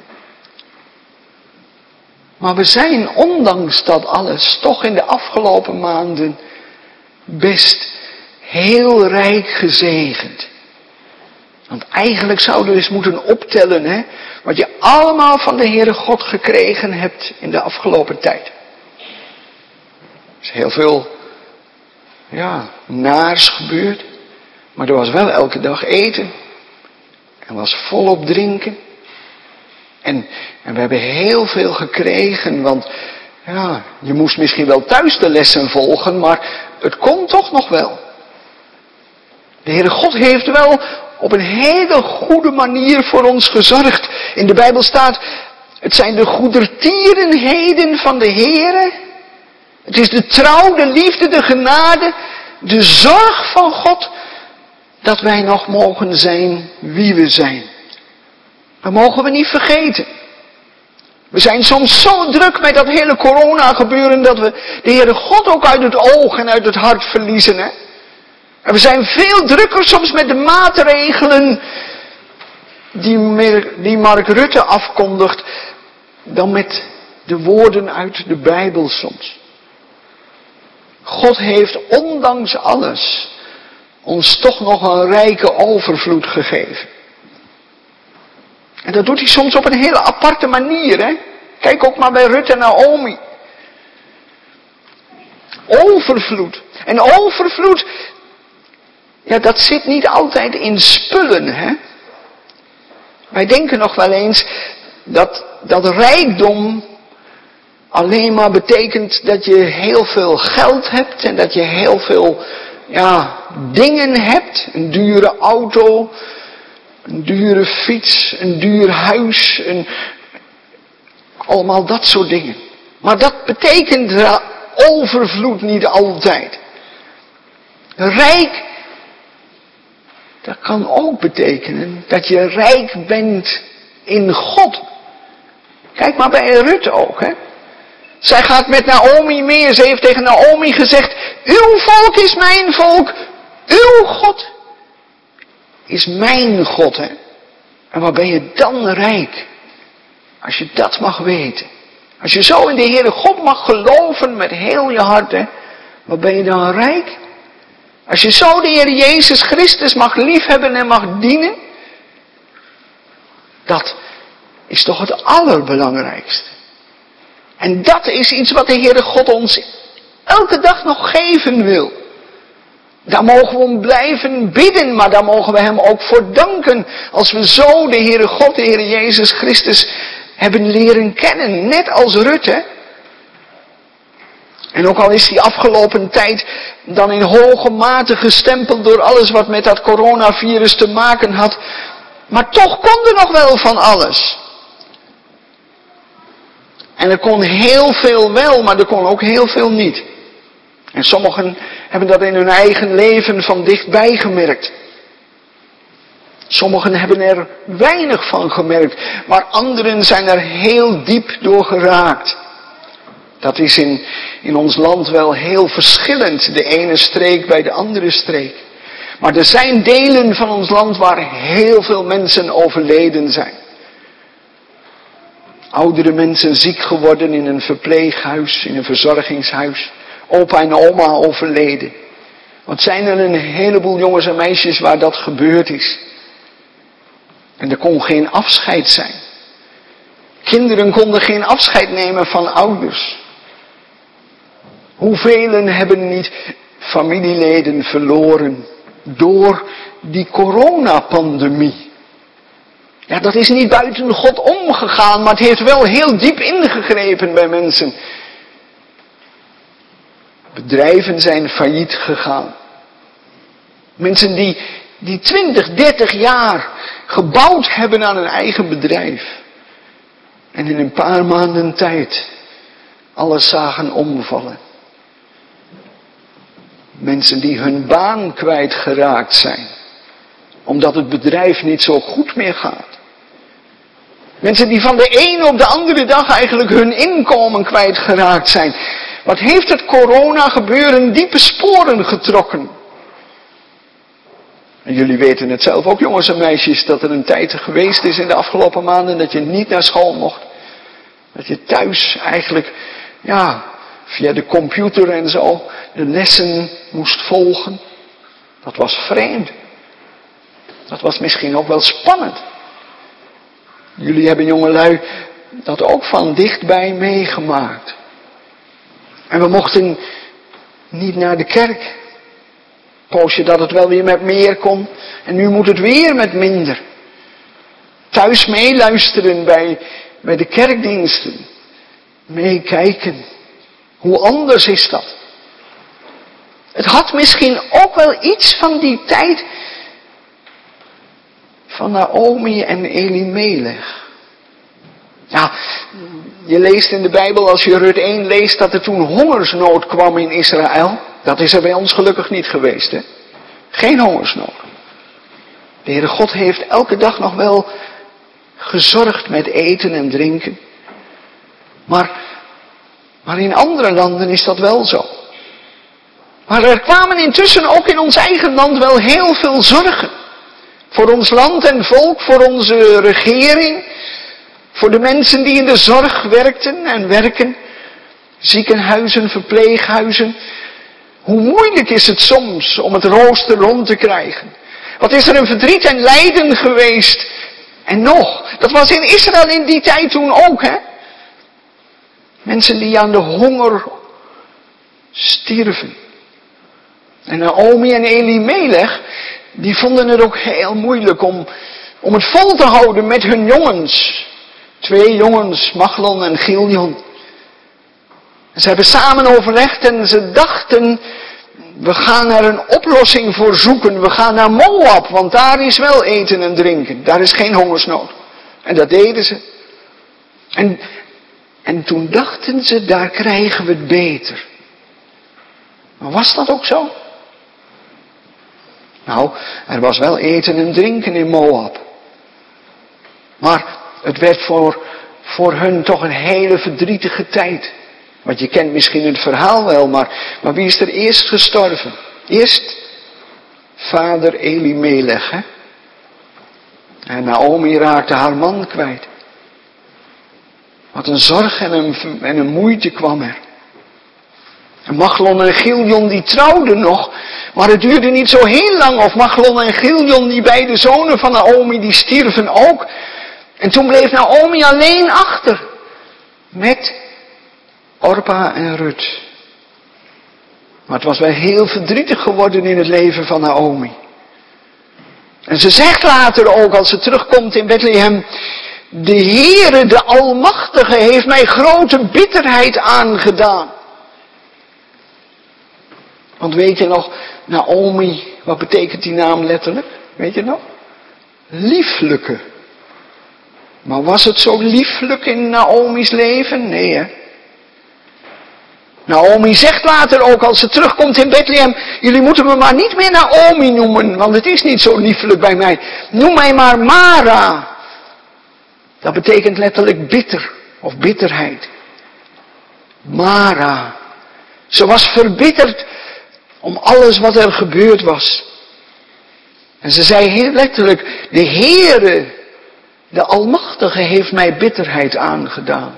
Maar we zijn ondanks dat alles toch in de afgelopen maanden best heel rijk gezegend. Want eigenlijk zouden we eens moeten optellen, hè, wat je allemaal van de Heere God gekregen hebt in de afgelopen tijd. Er is heel veel, ja, naars gebeurd. Maar er was wel elke dag eten. Er was volop drinken. En, en we hebben heel veel gekregen, want ja, je moest misschien wel thuis de lessen volgen, maar het kon toch nog wel. De Heere God heeft wel op een hele goede manier voor ons gezorgd. In de Bijbel staat, het zijn de goedertierenheden van de Heere. Het is de trouw, de liefde, de genade, de zorg van God, dat wij nog mogen zijn wie we zijn. Dat mogen we niet vergeten. We zijn soms zo druk met dat hele corona gebeuren dat we de Heere God ook uit het oog en uit het hart verliezen, hè? En we zijn veel drukker soms met de maatregelen die, die Mark Rutte afkondigt, dan met de woorden uit de Bijbel soms. God heeft ondanks alles ons toch nog een rijke overvloed gegeven. En dat doet hij soms op een hele aparte manier, hè. Kijk ook maar bij Rut en Naomi. Overvloed. En overvloed, ja, dat zit niet altijd in spullen, hè. Wij denken nog wel eens dat, dat rijkdom alleen maar betekent dat je heel veel geld hebt en dat je heel veel ja, dingen hebt. Een dure auto, een dure fiets, een duur huis, een, allemaal dat soort dingen. Maar dat betekent overvloed niet altijd. Rijk, dat kan ook betekenen dat je rijk bent in God. Kijk maar bij Rut ook, hè. Zij gaat met Naomi mee en ze heeft tegen Naomi gezegd, uw volk is mijn volk, uw God is mijn God, hè. En waar ben je dan rijk? Als je dat mag weten. Als je zo in de Heere God mag geloven met heel je hart, hè. Waar ben je dan rijk? Als je zo de Heer Jezus Christus mag liefhebben en mag dienen. Dat is toch het allerbelangrijkste. En dat is iets wat de Heere God ons elke dag nog geven wil. Daar mogen we om blijven bidden, maar daar mogen we Hem ook voor danken. Als we zo de Heere God, de Heere Jezus Christus hebben leren kennen. Net als Rut, hè. En ook al is die afgelopen tijd dan in hoge mate gestempeld door alles wat met dat coronavirus te maken had. Maar toch kon er nog wel van alles. En er kon heel veel wel, maar er kon ook heel veel niet. En sommigen hebben dat in hun eigen leven van dichtbij gemerkt. Sommigen hebben er weinig van gemerkt, maar anderen zijn er heel diep door geraakt. Dat is in, in ons land wel heel verschillend, de ene streek bij de andere streek. Maar er zijn delen van ons land waar heel veel mensen overleden zijn. Oudere mensen ziek geworden in een verpleeghuis, in een verzorgingshuis. Opa en oma overleden. Wat zijn er een heleboel jongens en meisjes waar dat gebeurd is. En er kon geen afscheid zijn. Kinderen konden geen afscheid nemen van ouders. Hoeveel hebben niet familieleden verloren door die coronapandemie? Ja, dat is niet buiten God omgegaan, maar het heeft wel heel diep ingegrepen bij mensen. Bedrijven zijn failliet gegaan. Mensen die, die twintig, dertig jaar gebouwd hebben aan een eigen bedrijf. En in een paar maanden tijd alles zagen omvallen. Mensen die hun baan kwijtgeraakt zijn. Omdat het bedrijf niet zo goed meer gaat. Mensen die van de ene op de andere dag eigenlijk hun inkomen kwijtgeraakt zijn. Wat heeft het corona gebeuren diepe sporen getrokken. En jullie weten het zelf ook, jongens en meisjes, dat er een tijd geweest is in de afgelopen maanden dat je niet naar school mocht. Dat je thuis eigenlijk, ja, via de computer en zo, de lessen moest volgen. Dat was vreemd. Dat was misschien ook wel spannend. Jullie hebben jongelui dat ook van dichtbij meegemaakt. En we mochten niet naar de kerk. Poosje dat het wel weer met meer kon. En nu moet het weer met minder. Thuis meeluisteren bij, bij de kerkdiensten. Meekijken. Hoe anders is dat? Het had misschien ook wel iets van die tijd van Naomi en Elimelech. Ja, je leest in de Bijbel, als je Rut één leest, dat er toen hongersnood kwam in Israël. Dat is er bij ons gelukkig niet geweest, hè. Geen hongersnood. De Heere God heeft elke dag nog wel gezorgd met eten en drinken. Maar, maar in andere landen is dat wel zo. Maar er kwamen intussen ook in ons eigen land wel heel veel zorgen. Voor ons land en volk, voor onze regering. Voor de mensen die in de zorg werkten en werken. Ziekenhuizen, verpleeghuizen. Hoe moeilijk is het soms om het rooster rond te krijgen. Wat is er een verdriet en lijden geweest. En nog, dat was in Israël in die tijd toen ook, hè. Mensen die aan de honger stierven. En Naomi en Elimelech, die vonden het ook heel moeilijk om, Om het vol te houden met hun jongens. Twee jongens, Machlon en Chilion. Ze hebben samen overlegd en ze dachten, we gaan er een oplossing voor zoeken. We gaan naar Moab, want daar is wel eten en drinken. Daar is geen hongersnood. En dat deden ze. En, en toen dachten ze, daar krijgen we het beter. Maar was dat ook zo? Nou, er was wel eten en drinken in Moab. Maar het werd voor, voor hun toch een hele verdrietige tijd. Want je kent misschien het verhaal wel, maar, maar wie is er eerst gestorven? Eerst vader Elimelech, hè? En Naomi raakte haar man kwijt. Wat een zorg en een, en een moeite kwam er. En Machlon en Chilion die trouwden nog, maar het duurde niet zo heel lang. Of Machlon en Chilion, die beide zonen van Naomi, die stierven ook. En toen bleef Naomi alleen achter. Met Orpa en Rut. Maar het was wel heel verdrietig geworden in het leven van Naomi. En ze zegt later ook, als ze terugkomt in Bethlehem, de Heere, de Almachtige, heeft mij grote bitterheid aangedaan. Want weet je nog, Naomi, wat betekent die naam letterlijk? Weet je nog? Lieflijke. Maar was het zo lieflijk in Naomi's leven? Nee, hè? Naomi zegt later ook, als ze terugkomt in Bethlehem, jullie moeten me maar niet meer Naomi noemen, want het is niet zo lieflijk bij mij. Noem mij maar Mara. Dat betekent letterlijk bitter, of bitterheid. Mara. Ze was verbitterd om alles wat er gebeurd was. En ze zei heel letterlijk, de Heere, de Almachtige, heeft mij bitterheid aangedaan.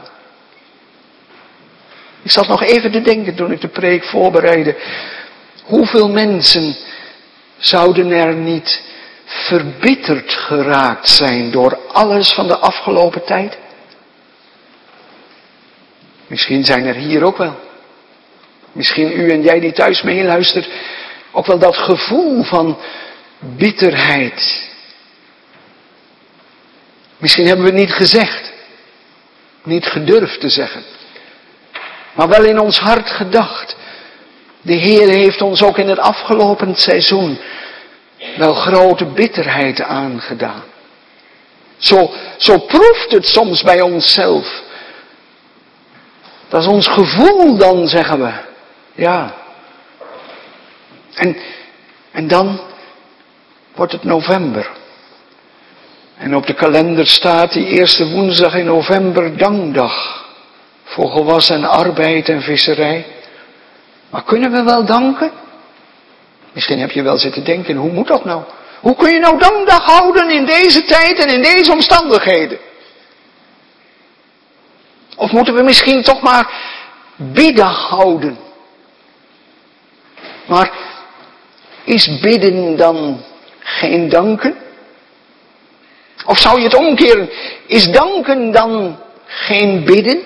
Ik zat nog even te denken toen ik de preek voorbereidde. Hoeveel mensen zouden er niet verbitterd geraakt zijn door alles van de afgelopen tijd? Misschien zijn er hier ook wel. Misschien u en jij die thuis meeluistert, ook wel dat gevoel van bitterheid. Misschien hebben we het niet gezegd. Niet gedurfd te zeggen. Maar wel in ons hart gedacht. De Heer heeft ons ook in het afgelopen seizoen wel grote bitterheid aangedaan. Zo, zo proeft het soms bij onszelf. Dat is ons gevoel dan, zeggen we. Ja. En, en dan wordt het november. En op de kalender staat die eerste woensdag in november dankdag. Voor gewas en arbeid en visserij. Maar kunnen we wel danken? Misschien heb je wel zitten denken, hoe moet dat nou? Hoe kun je nou dankdag houden in deze tijd en in deze omstandigheden? Of moeten we misschien toch maar biddag houden? Maar is bidden dan geen danken? Of zou je het omkeren? Is danken dan geen bidden?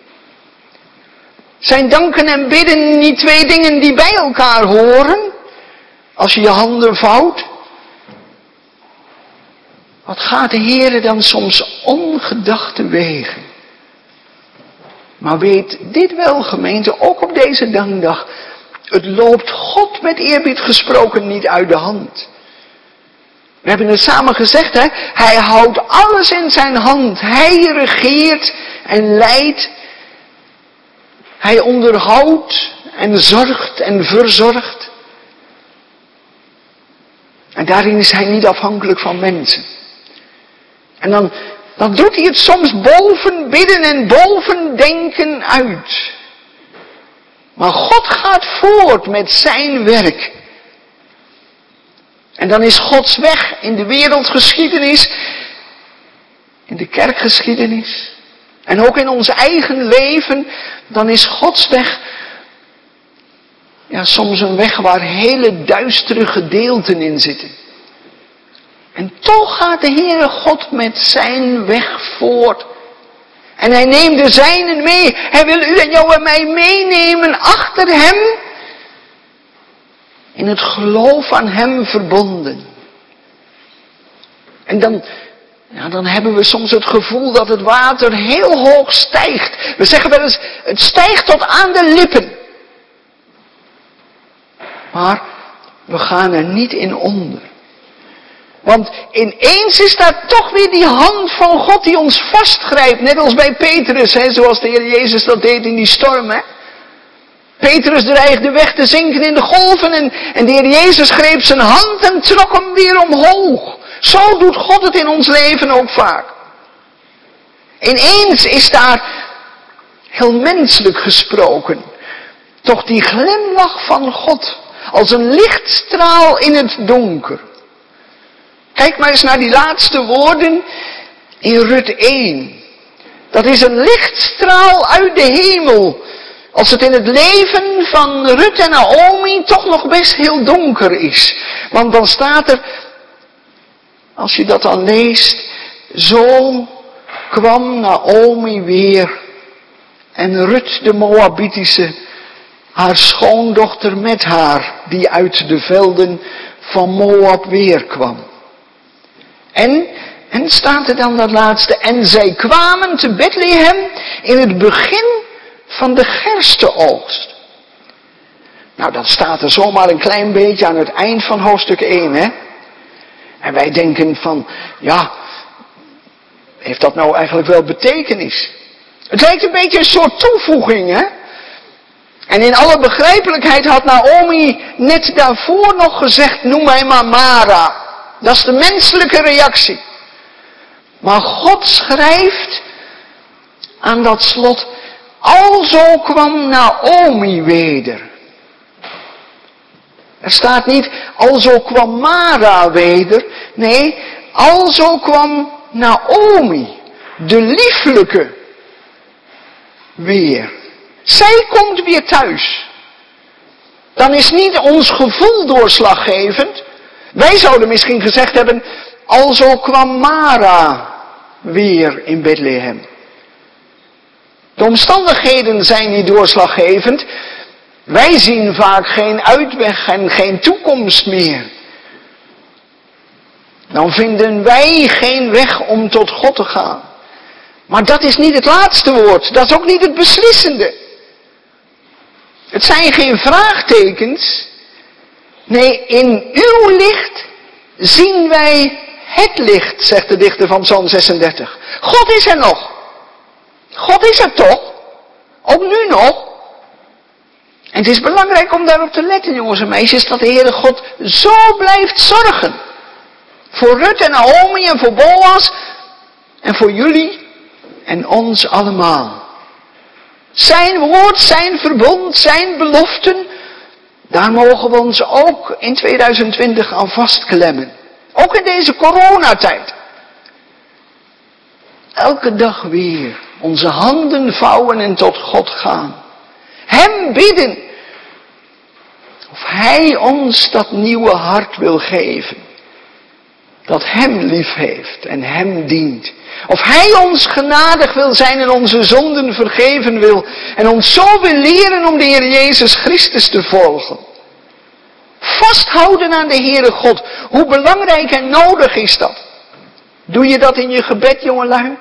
Zijn danken en bidden niet twee dingen die bij elkaar horen? Als je je handen vouwt. Wat gaat de Heere dan soms ongedachte wegen? Maar weet dit wel, gemeente, ook op deze dankdag. Het loopt God met eerbied gesproken niet uit de hand. We hebben het samen gezegd, hè. Hij houdt alles in zijn hand. Hij regeert en leidt. Hij onderhoudt en zorgt en verzorgt. En daarin is hij niet afhankelijk van mensen. En dan, dan doet hij het soms boven bidden en boven denken uit. Maar God gaat voort met zijn werk. En dan is Gods weg in de wereldgeschiedenis, in de kerkgeschiedenis, en ook in ons eigen leven, dan is Gods weg, ja, soms een weg waar hele duistere gedeelten in zitten. En toch gaat de Heere God met zijn weg voort. En hij neemt de zijnen mee. Hij wil u en jou en mij meenemen achter hem. In het geloof aan hem verbonden. En dan, Ja, dan hebben we soms het gevoel dat het water heel hoog stijgt. We zeggen wel eens, het stijgt tot aan de lippen. Maar we gaan er niet in onder. Want ineens is daar toch weer die hand van God die ons vastgrijpt. Net als bij Petrus, hè, zoals de Heer Jezus dat deed in die storm. Hè. Petrus dreigde weg te zinken in de golven en, en de Heer Jezus greep zijn hand en trok hem weer omhoog. Zo doet God het in ons leven ook vaak. Ineens is daar, heel menselijk gesproken, toch die glimlach van God. Als een lichtstraal in het donker. Kijk maar eens naar die laatste woorden in Rut één. Dat is een lichtstraal uit de hemel. Als het in het leven van Rut en Naomi toch nog best heel donker is. Want dan staat er, als je dat dan leest, zo kwam Naomi weer en Rut de Moabitische, haar schoondochter met haar, die uit de velden van Moab weer kwam. En, en staat er dan dat laatste, en zij kwamen te Bethlehem in het begin van de gerstenoogst. Nou, dat staat er zomaar een klein beetje aan het eind van hoofdstuk één, hè. En wij denken van, ja, heeft dat nou eigenlijk wel betekenis? Het lijkt een beetje een soort toevoeging, hè. En in alle begrijpelijkheid had Naomi net daarvoor nog gezegd, noem mij maar Mara. Dat is de menselijke reactie. Maar God schrijft aan dat slot, alzo kwam Naomi weder. Er staat niet, alzo kwam Mara weder. Nee, alzo kwam Naomi, de lieflijke, weer. Zij komt weer thuis. Dan is niet ons gevoel doorslaggevend. Wij zouden misschien gezegd hebben, alzo kwam Mara weer in Bethlehem. De omstandigheden zijn niet doorslaggevend. Wij zien vaak geen uitweg en geen toekomst meer. Dan vinden wij geen weg om tot God te gaan. Maar dat is niet het laatste woord. Dat is ook niet het beslissende. Het zijn geen vraagtekens. Nee, in uw licht zien wij het licht, zegt de dichter van Psalm zesendertig. God is er nog. God is er toch. Ook nu nog. En het is belangrijk om daarop te letten, jongens en meisjes, dat de Heere God zo blijft zorgen. Voor Rut en Naomi en voor Boas en voor jullie en ons allemaal. Zijn woord, zijn verbond, zijn beloften, daar mogen we ons ook in tweeduizend twintig aan vastklemmen. Ook in deze coronatijd. Elke dag weer onze handen vouwen en tot God gaan. Hem bidden. Of Hij ons dat nieuwe hart wil geven. Dat Hem lief heeft en Hem dient. Of Hij ons genadig wil zijn en onze zonden vergeven wil. En ons zo wil leren om de Heer Jezus Christus te volgen. Vasthouden aan de Heere God. Hoe belangrijk en nodig is dat? Doe je dat in je gebed, jongelui?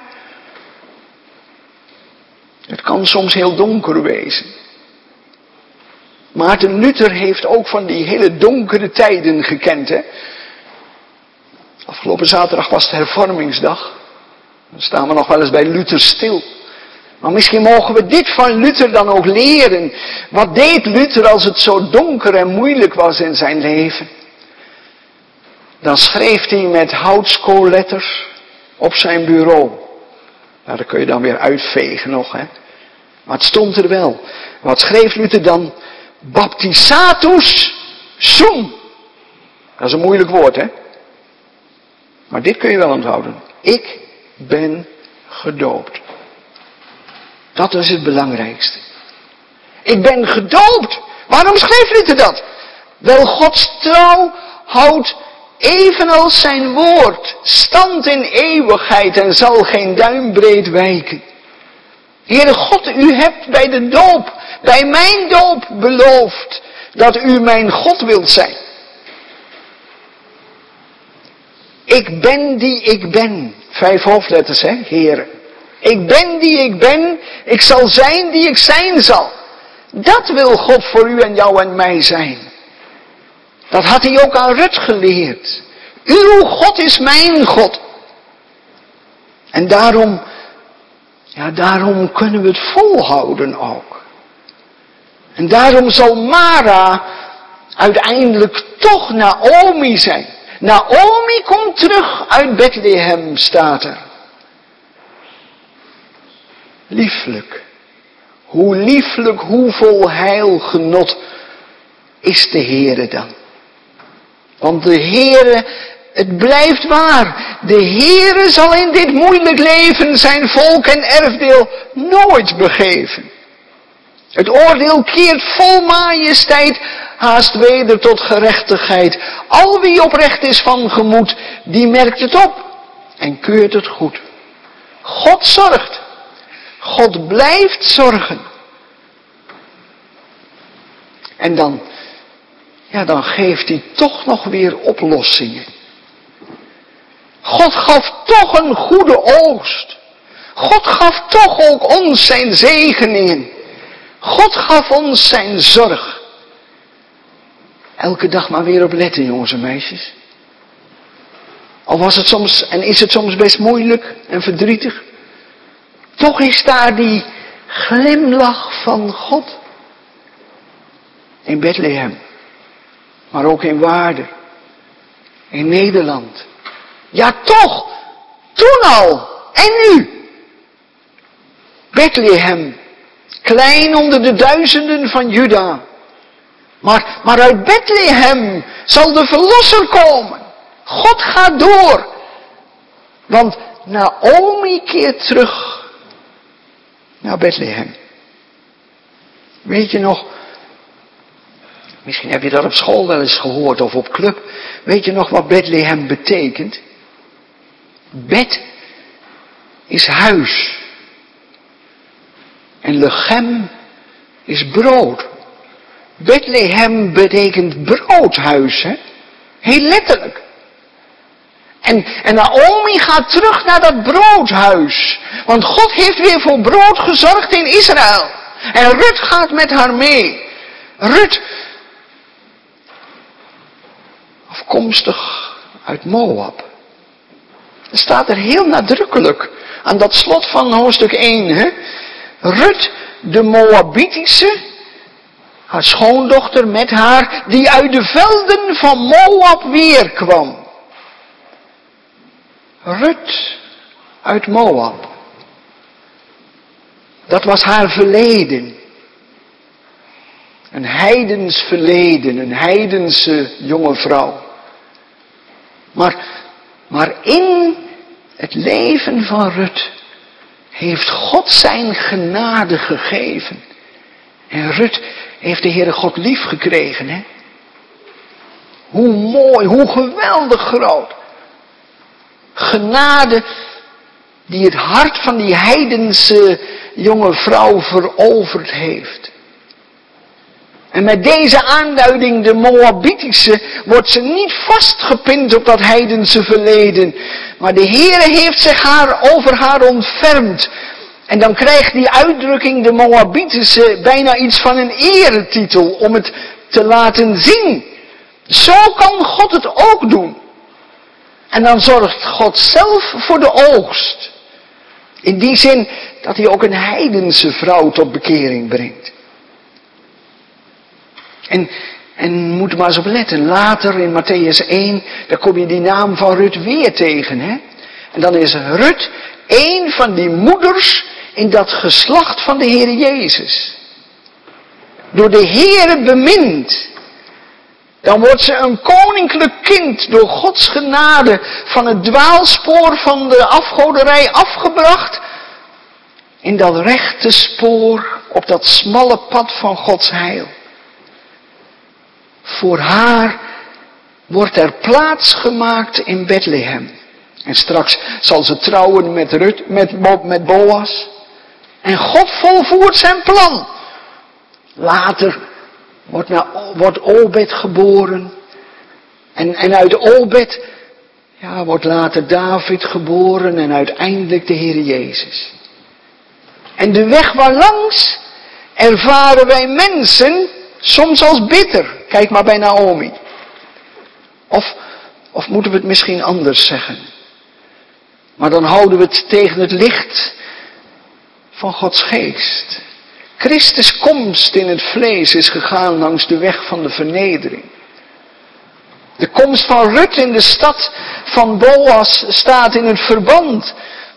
Het kan soms heel donker wezen. Maarten Luther heeft ook van die hele donkere tijden gekend, hè. Afgelopen zaterdag was het hervormingsdag. Dan staan we nog wel eens bij Luther stil. Maar misschien mogen we dit van Luther dan ook leren. Wat deed Luther als het zo donker en moeilijk was in zijn leven? Dan schreef hij met houtskoolletters op zijn bureau. Nou, dat kun je dan weer uitvegen nog, hè. Maar het stond er wel. Wat schreef Luther dan? Baptisatus sum. Dat is een moeilijk woord, hè. Maar dit kun je wel onthouden. Ik ben gedoopt. Dat is het belangrijkste. Ik ben gedoopt. Waarom schreef Luther dat? Wel, Gods trouw houdt evenals zijn woord stand in eeuwigheid en zal geen duimbreed wijken. Heere God, u hebt bij de doop, bij mijn doop beloofd dat u mijn God wilt zijn. Ik ben die ik ben, Vijf hoofdletters, hè, Heere. Ik ben die ik ben, ik zal zijn die ik zijn zal. Dat wil God voor u en jou en mij zijn. Dat had hij ook aan Rut geleerd. Uw God is mijn God. En daarom, ja, daarom kunnen we het volhouden ook. En daarom zal Mara uiteindelijk toch Naomi zijn. Naomi komt terug uit Bethlehem, staat er. Lieflijk. Hoe lieflijk, hoe vol heilgenot is de Heere dan. Want de Heere, het blijft waar. De Heere zal in dit moeilijk leven zijn volk en erfdeel nooit begeven. Het oordeel keert vol majesteit haast weder tot gerechtigheid. Al wie oprecht is van gemoed, die merkt het op en keurt het goed. God zorgt. God blijft zorgen. En dan, ja, dan geeft hij toch nog weer oplossingen. God gaf toch een goede oogst. God gaf toch ook ons zijn zegeningen. God gaf ons zijn zorg. Elke dag maar weer op letten, jongens en meisjes. Al was het soms, en is het soms best moeilijk en verdrietig. Toch is daar die glimlach van God. In Bethlehem. Maar ook in Waarden. In Nederland. Ja, toch. Toen al. En nu. Bethlehem. Klein onder de duizenden van Juda. Maar, maar uit Bethlehem zal de verlosser komen. God gaat door. Want Naomi keert terug naar Bethlehem. Weet je nog, misschien heb je dat op school wel eens gehoord of op club. Weet je nog wat Bethlehem betekent? Bet is huis. En lechem is brood. Bethlehem betekent broodhuis, hè? Heel letterlijk. En, en Naomi gaat terug naar dat broodhuis. Want God heeft weer voor brood gezorgd in Israël. En Rut gaat met haar mee. Rut, afkomstig uit Moab. Er staat er heel nadrukkelijk aan dat slot van hoofdstuk één. Hè? Rut, de Moabitische, haar schoondochter met haar, die uit de velden van Moab weerkwam. Rut uit Moab. Dat was haar verleden. Een heidens verleden, een heidense jonge vrouw. Maar, maar in het leven van Rut heeft God zijn genade gegeven. En Rut heeft de Heere God lief gekregen, hè? Hoe mooi, hoe geweldig groot. Genade die het hart van die heidense jonge vrouw veroverd heeft. En met deze aanduiding, de Moabitische, wordt ze niet vastgepind op dat heidense verleden. Maar de Heere heeft zich haar over haar ontfermd. En dan krijgt die uitdrukking, de Moabitische, bijna iets van een eretitel om het te laten zien. Zo kan God het ook doen. En dan zorgt God zelf voor de oogst. In die zin dat hij ook een heidense vrouw tot bekering brengt. En, en moet er maar eens op letten. Later in Mattheüs één, daar kom je die naam van Rut weer tegen. Hè? En dan is Rut één van die moeders in dat geslacht van de Heere Jezus. Door de Heere bemind. Dan wordt ze een koninklijk kind door Gods genade van het dwaalspoor van de afgoderij afgebracht. In dat rechte spoor op dat smalle pad van Gods heil. Voor haar wordt er plaats gemaakt in Bethlehem. En straks zal ze trouwen met, Rut, met, met Boas. En God volvoert zijn plan. Later wordt, naar, wordt Obed geboren. En, en uit Obed Ja, wordt later David geboren en uiteindelijk de Heer Jezus. En de weg waarlangs ervaren wij mensen soms als bitter. Kijk maar bij Naomi. Of, of moeten we het misschien anders zeggen? Maar dan houden we het tegen het licht van Gods geest. Christus' komst in het vlees is gegaan langs de weg van de vernedering. De komst van Rut in de stad van Boas staat in het verband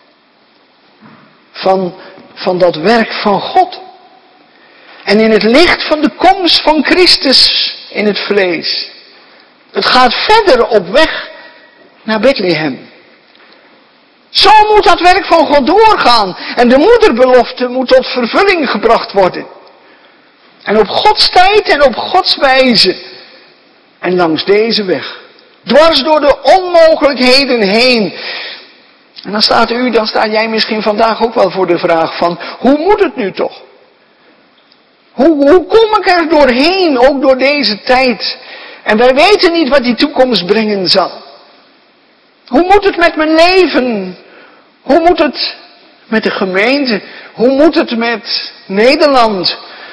van, van dat werk van God. En in het licht van de komst van Christus in het vlees. Het gaat verder op weg naar Bethlehem. Zo moet dat werk van God doorgaan. En de moederbelofte moet tot vervulling gebracht worden. En op Gods tijd en op Gods wijze. En langs deze weg. Dwars door de onmogelijkheden heen. En dan staat u, dan sta jij misschien vandaag ook wel voor de vraag van, hoe moet het nu toch? Hoe, hoe kom ik er doorheen, ook door deze tijd? En wij weten niet wat die toekomst brengen zal. Hoe moet het met mijn leven? Hoe moet het met de gemeente? Hoe moet het met Nederland?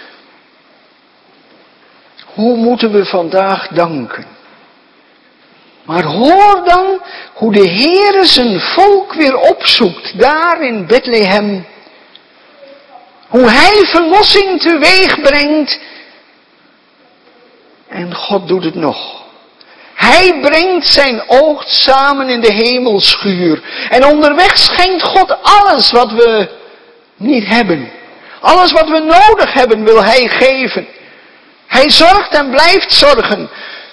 Hoe moeten we vandaag danken? Maar hoor dan hoe de Heere zijn volk weer opzoekt, daar in Bethlehem. Hoe hij verlossing teweeg brengt. En God doet het nog. Hij brengt zijn oogst samen in de hemelschuur. En onderweg schenkt God alles wat we niet hebben. Alles wat we nodig hebben wil hij geven. Hij zorgt en blijft zorgen.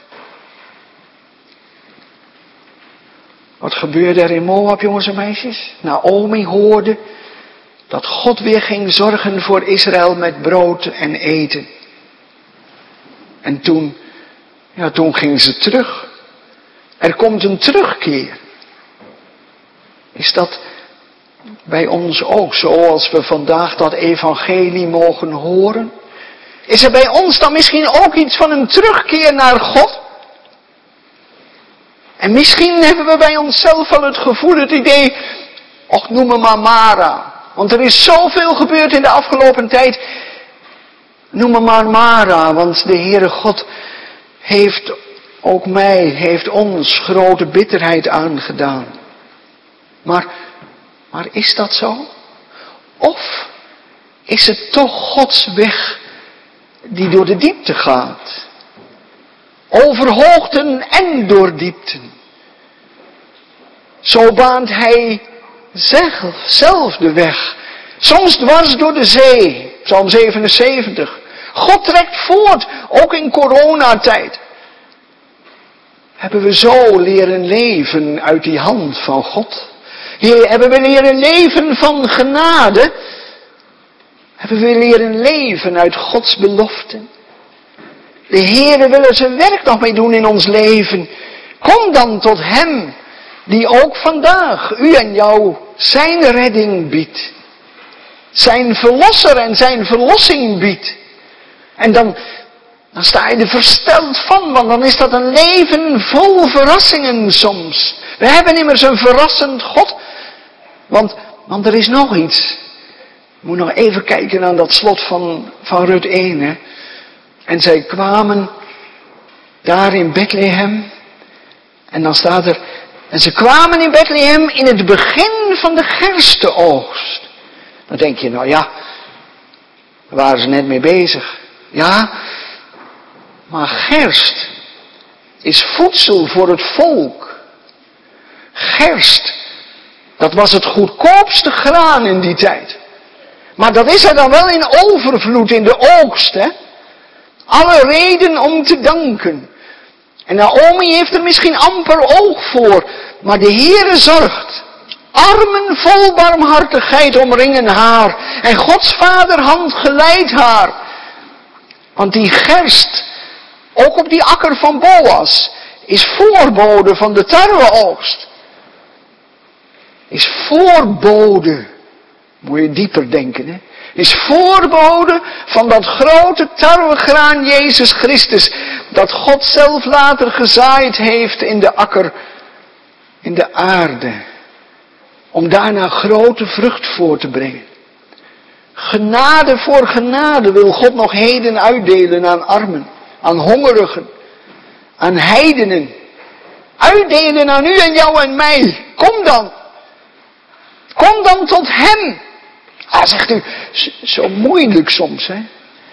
Wat gebeurde er in Moab, jongens en meisjes? Naomi hoorde dat God weer ging zorgen voor Israël met brood en eten. En toen, ja, toen ging ze terug. Er komt een terugkeer. Is dat bij ons ook zo, als we vandaag dat evangelie mogen horen? Is er bij ons dan misschien ook iets van een terugkeer naar God? En misschien hebben we bij onszelf wel het gevoel, het idee, och, noem me maar Mara. Want er is zoveel gebeurd in de afgelopen tijd. Noem me maar Mara, want de Heere God heeft ook mij, heeft ons grote bitterheid aangedaan. Maar, maar is dat zo? Of is het toch Gods weg die door de diepte gaat? Over hoogten en door diepten. Zo baant hij zelf, zelf de weg. Soms dwars door de zee. Psalm zevenenzeventig. God trekt voort, ook in coronatijd. Hebben we zo leren leven uit die hand van God? Hier hebben we leren leven van genade. Hebben we leren leven uit Gods beloften. De Heere wil er zijn werk nog mee doen in ons leven. Kom dan tot Hem, die ook vandaag u en jou zijn redding biedt. Zijn verlosser en zijn verlossing biedt. En dan, dan sta je er versteld van, want dan is dat een leven vol verrassingen soms. We hebben immers een verrassend God. Want, want er is nog iets. Je moet nog even kijken naar dat slot van, van Rut één. Hè. En zij kwamen daar in Bethlehem. En dan staat er, en ze kwamen in Bethlehem in het begin van de gerstenoogst. Dan denk je, nou ja, daar waren ze net mee bezig. Ja, maar gerst is voedsel voor het volk. Gerst, dat was het goedkoopste graan in die tijd. Maar dat is er dan wel in overvloed in de oogst, hè. Alle reden om te danken. En Naomi heeft er misschien amper oog voor, maar de Heere zorgt. Armen vol barmhartigheid omringen haar. En Gods vaderhand geleidt haar. Want die gerst, ook op die akker van Boas, is voorbode van de tarweoogst. Is voorbode. Moet je dieper denken, hè. Is voorbode van dat grote tarwegraan Jezus Christus. Dat God zelf later gezaaid heeft in de akker in de aarde, om daarna grote vrucht voor te brengen. Genade voor genade wil God nog heden uitdelen aan armen, aan hongerigen, aan heidenen. Uitdelen aan u en jou en mij. Kom dan. Kom dan tot hem. Ah, zegt u, zo moeilijk soms, hè?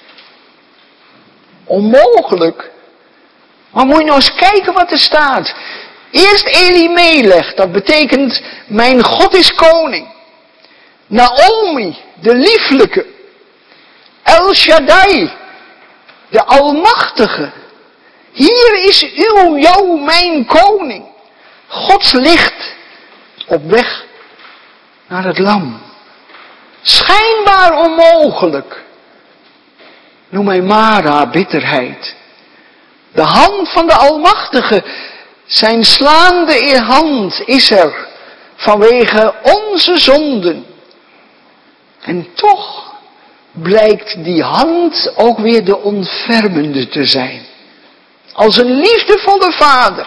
Onmogelijk. Maar moet je nou eens kijken wat er staat. Eerst Elimelech, dat betekent mijn God is koning. Naomi, de lieflijke. El Shaddai, de almachtige. Hier is uw, jouw, mijn koning. Gods licht op weg naar het lam. Schijnbaar onmogelijk. Noem mij Mara, bitterheid. De hand van de Almachtige, zijn slaande hand is er vanwege onze zonden. En toch blijkt die hand ook weer de ontfermende te zijn. Als een liefdevolle vader.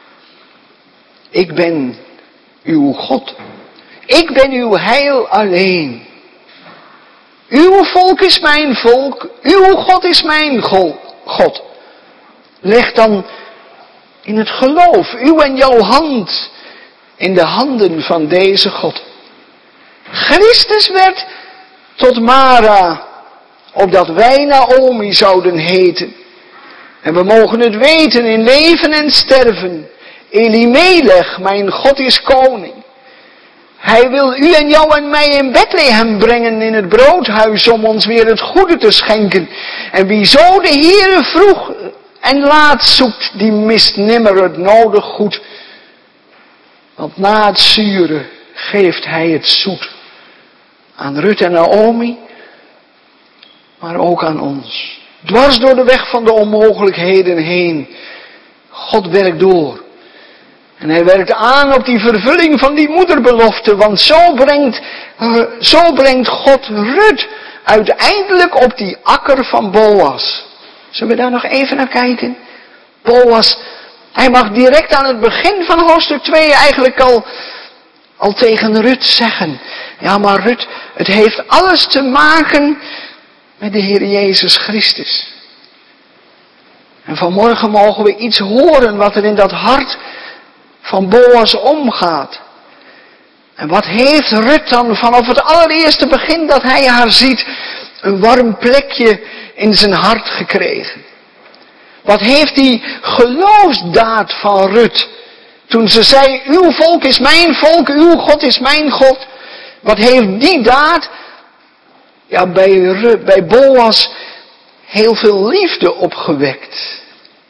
Ik ben uw God. Ik ben uw heil alleen. Uw volk is mijn volk. Uw God is mijn God. Leg dan in het geloof uw en jouw hand in de handen van deze God. Christus werd tot Mara, opdat wij Naomi zouden heten. En we mogen het weten in leven en sterven. Elimelech, mijn God is koning. Hij wil u en jou en mij in Bethlehem brengen in het broodhuis om ons weer het goede te schenken. En wie zo de Heere vroeg en laat zoekt, die mist nimmer het nodig goed. Want na het zure geeft hij het zoet. Aan Rut en Naomi, maar ook aan ons. Dwars door de weg van de onmogelijkheden heen. God werkt door. En hij werkt aan op die vervulling van die moederbelofte. Want zo brengt, uh, zo brengt God Rut uiteindelijk op die akker van Boas. Zullen we daar nog even naar kijken? Boas, hij mag direct aan het begin van hoofdstuk twee eigenlijk al, al tegen Rut zeggen. Ja, maar Rut, het heeft alles te maken met de Heer Jezus Christus. En vanmorgen mogen we iets horen wat er in dat hart van Boas omgaat. En wat heeft Rut dan vanaf het allereerste begin dat hij haar ziet, een warm plekje in zijn hart gekregen? Wat heeft die geloofsdaad van Rut, toen ze zei, uw volk is mijn volk, uw God is mijn God. Wat heeft die daad, ja, bij, Rut, bij Boas heel veel liefde opgewekt.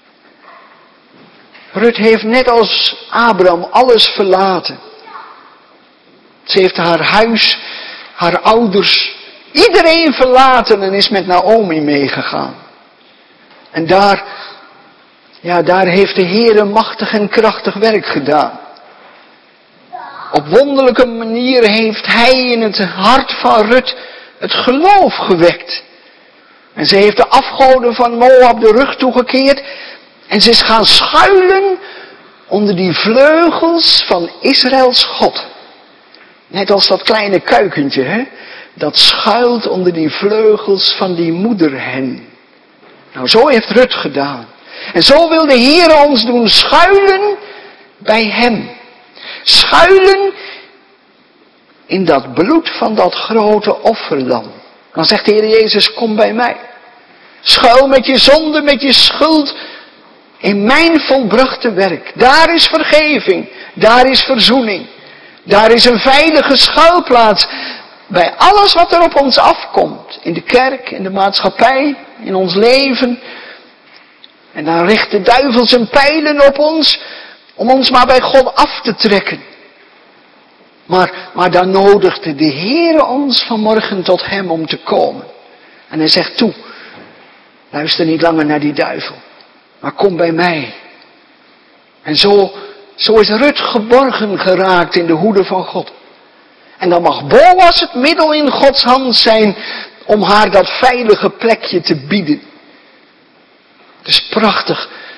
Rut heeft net als Abraham alles verlaten. Ze heeft haar huis, haar ouders, iedereen verlaten en is met Naomi meegegaan. En daar, ja, daar heeft de Heere machtig en krachtig werk gedaan. Op wonderlijke manier heeft hij in het hart van Rut het geloof gewekt. En ze heeft de afgoden van Moab de rug toegekeerd. En ze is gaan schuilen onder die vleugels van Israëls God. Net als dat kleine kuikentje, hè? Dat schuilt onder die vleugels van die moederhen. Nou, zo heeft Rut gedaan. En zo wil de Heer ons doen schuilen bij hem. Schuilen in dat bloed van dat grote offerlam. Dan zegt de Heer Jezus, kom bij mij. Schuil met je zonde, met je schuld in mijn volbrachte werk. Daar is vergeving, daar is verzoening. Daar is een veilige schuilplaats bij alles wat er op ons afkomt. In de kerk, in de maatschappij, in ons leven. En dan richt de duivel zijn pijlen op ons om ons maar bij God af te trekken. Maar, maar dan nodigde de Heere ons vanmorgen tot hem om te komen. En hij zegt toe, luister niet langer naar die duivel, maar kom bij mij. En zo, zo is Rut geborgen geraakt in de hoede van God. En dan mag Boas het middel in Gods hand zijn om haar dat veilige plekje te bieden. Het is prachtig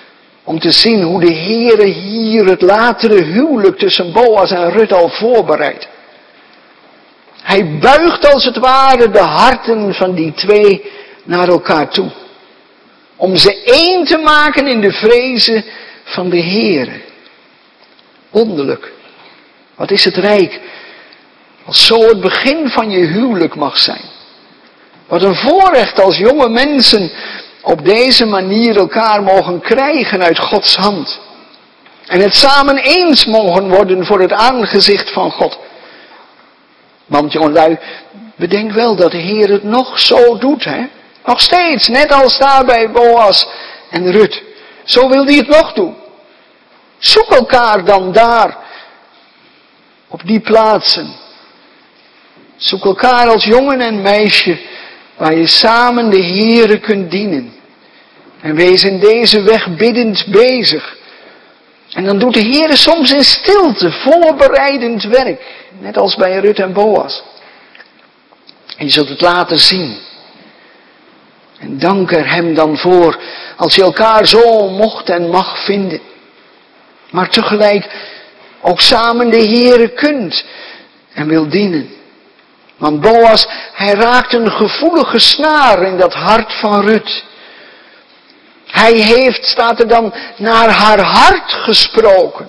Om te zien hoe de Heere hier het latere huwelijk tussen Boas en Rut al voorbereidt. Hij buigt als het ware de harten van die twee naar elkaar toe. Om ze één te maken in de vrezen van de Heere. Wonderlijk. Wat is het rijk als zo het begin van je huwelijk mag zijn. Wat een voorrecht als jonge mensen op deze manier elkaar mogen krijgen uit Gods hand. En het samen eens mogen worden voor het aangezicht van God. Want jongelui, bedenk wel dat de Heer het nog zo doet, hè. Nog steeds, net als daar bij Boas en Rut. Zo wil hij het nog doen. Zoek elkaar dan daar, op die plaatsen. Zoek elkaar als jongen en meisje, waar je samen de Heere kunt dienen. En wees in deze weg biddend bezig. En dan doet de Heere soms in stilte voorbereidend werk. Net als bij Rut en Boas. En je zult het later zien. En dank er hem dan voor als je elkaar zo mocht en mag vinden. Maar tegelijk ook samen de Heere kunt en wil dienen. Want Boas, hij raakt een gevoelige snaar in dat hart van Rut. Hij heeft, staat er dan, naar haar hart gesproken.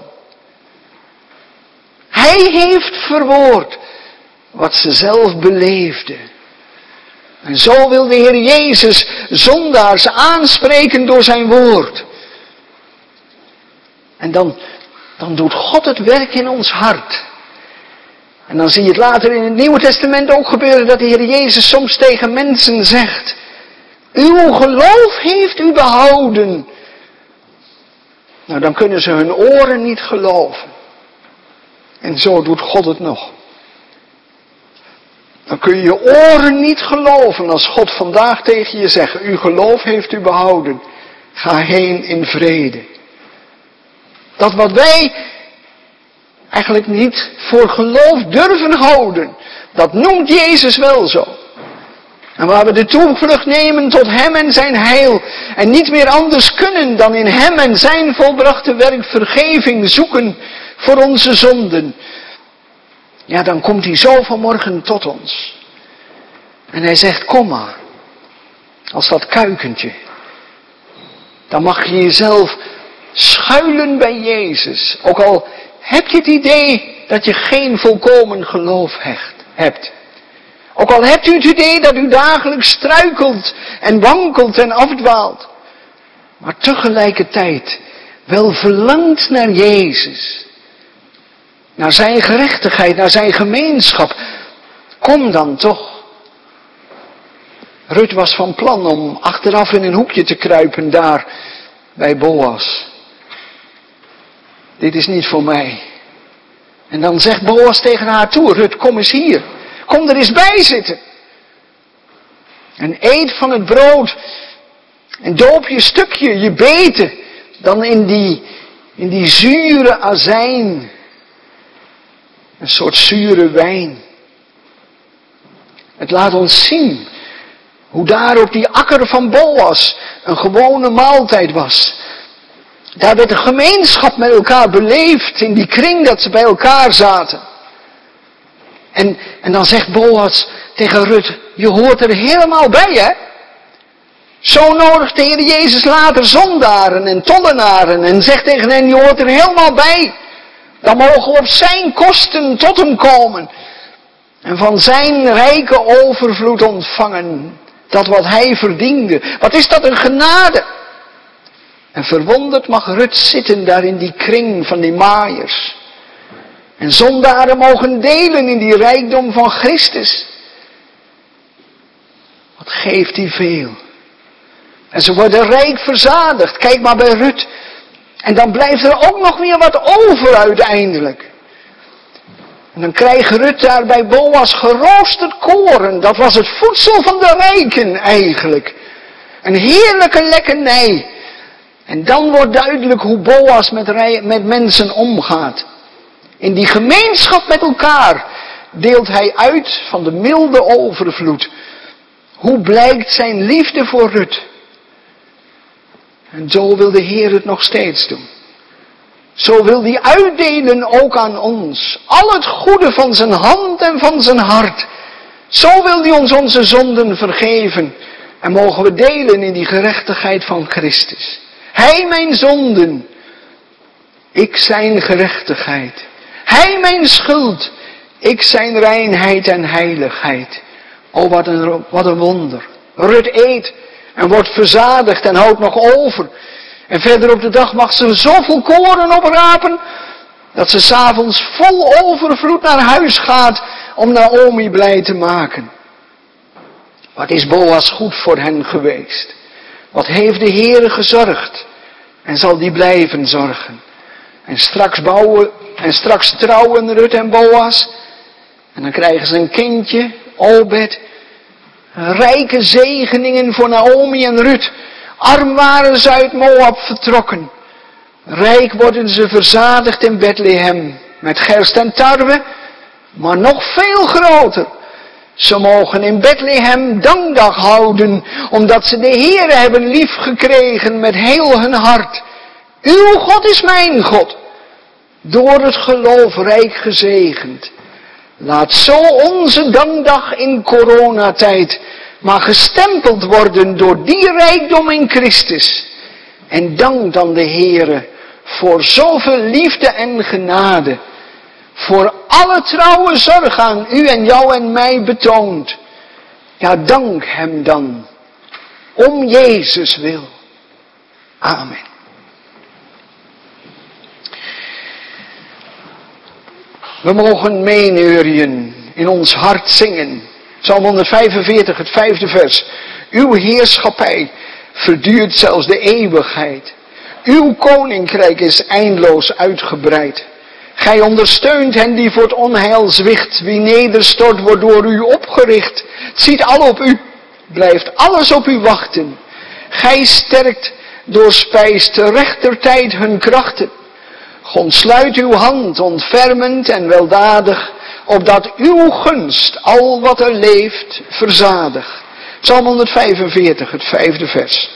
Hij heeft verwoord wat ze zelf beleefde. En zo wil de Heer Jezus zondaars aanspreken door zijn woord. En dan, dan doet God het werk in ons hart. En dan zie je het later in het Nieuwe Testament ook gebeuren dat de Heer Jezus soms tegen mensen zegt: uw geloof heeft u behouden. Nou, dan kunnen ze hun oren niet geloven. En zo doet God het nog. Dan kun je je oren niet geloven als God vandaag tegen je zegt: uw geloof heeft u behouden. Ga heen in vrede. Dat wat wij eigenlijk niet voor geloof durven houden, dat noemt Jezus wel zo. En waar we de toevlucht nemen tot hem en zijn heil. En niet meer anders kunnen dan in hem en zijn volbrachte werk vergeving zoeken voor onze zonden. Ja, dan komt hij zo vanmorgen tot ons. En hij zegt: kom maar. Als dat kuikentje. Dan mag je jezelf schuilen bij Jezus. Ook al heb je het idee dat je geen volkomen geloof hecht, hebt. Ook al hebt u het idee dat u dagelijks struikelt en wankelt en afdwaalt. Maar tegelijkertijd wel verlangt naar Jezus. Naar zijn gerechtigheid, naar zijn gemeenschap. Kom dan toch. Rut was van plan om achteraf in een hoekje te kruipen daar bij Boas. Dit is niet voor mij. En dan zegt Boas tegen haar toe: Rut, kom eens hier. Kom er eens bij zitten. En eet van het brood. En doop je stukje, je beten. Dan in die, in die zure azijn. Een soort zure wijn. Het laat ons zien hoe daar op die akker van Boas een gewone maaltijd was. Daar werd een gemeenschap met elkaar beleefd in die kring dat ze bij elkaar zaten. En, en dan zegt Boas tegen Rut: je hoort er helemaal bij, hè? Zo nodigt de Heer Jezus later zondaren en tollenaren en zegt tegen hen: je hoort er helemaal bij. Dan mogen we op zijn kosten tot hem komen. En van zijn rijke overvloed ontvangen. Dat wat hij verdiende. Wat is dat een genade. En verwonderd mag Rut zitten daar in die kring van die maaiers. En zondaren mogen delen in die rijkdom van Christus. Wat geeft hij veel. En ze worden rijk verzadigd. Kijk maar bij Rut. En dan blijft er ook nog weer wat over uiteindelijk. En dan krijgt Rut daar bij Boas geroosterd koren. Dat was het voedsel van de rijken eigenlijk. Een heerlijke lekkernij. En dan wordt duidelijk hoe Boas met, rij, met mensen omgaat. In die gemeenschap met elkaar deelt hij uit van de milde overvloed. Hoe blijkt zijn liefde voor Rut? En zo wil de Heer het nog steeds doen. Zo wil hij uitdelen ook aan ons. Al het goede van zijn hand en van zijn hart. Zo wil hij ons onze zonden vergeven. En mogen we delen in die gerechtigheid van Christus. Hij mijn zonden. Ik zijn gerechtigheid. Hij mijn schuld. Ik zijn reinheid en heiligheid. O wat een, wat een wonder. Rut eet en wordt verzadigd en houdt nog over. En verder op de dag mag ze zoveel koren oprapen, dat ze 's avonds vol overvloed naar huis gaat om Naomi blij te maken. Wat is Boas goed voor hen geweest? Wat heeft de Heere gezorgd? En zal die blijven zorgen? En straks bouwen, en straks trouwen Rut en Boas. En dan krijgen ze een kindje, Obed. Rijke zegeningen voor Naomi en Rut. Arm waren ze uit Moab vertrokken. Rijk worden ze verzadigd in Bethlehem. Met gerst en tarwe. Maar nog veel groter. Ze mogen in Bethlehem dankdag houden. Omdat ze de Heere hebben liefgekregen met heel hun hart. Uw God is mijn God. Door het geloof rijk gezegend. Laat zo onze dankdag in coronatijd maar gestempeld worden door die rijkdom in Christus. En dank dan de Heere voor zoveel liefde en genade. Voor alle trouwe zorg aan u en jou en mij betoond. Ja, dank hem dan. Om Jezus wil. Amen. We mogen meeneurien, in ons hart zingen. Psalm honderdvijfenveertig, het vijfde vers. Uw heerschappij verduurt zelfs de eeuwigheid. Uw koninkrijk is eindeloos uitgebreid. Gij ondersteunt hen die voor het onheil zwicht. Wie nederstort wordt door u opgericht. Het ziet al op u, blijft alles op u wachten. Gij sterkt door spijs te rechter tijd hun krachten. Ontsluit uw hand, ontfermend en weldadig, opdat uw gunst al wat er leeft verzadigt. Psalm honderdvijfenveertig, het vijfde vers.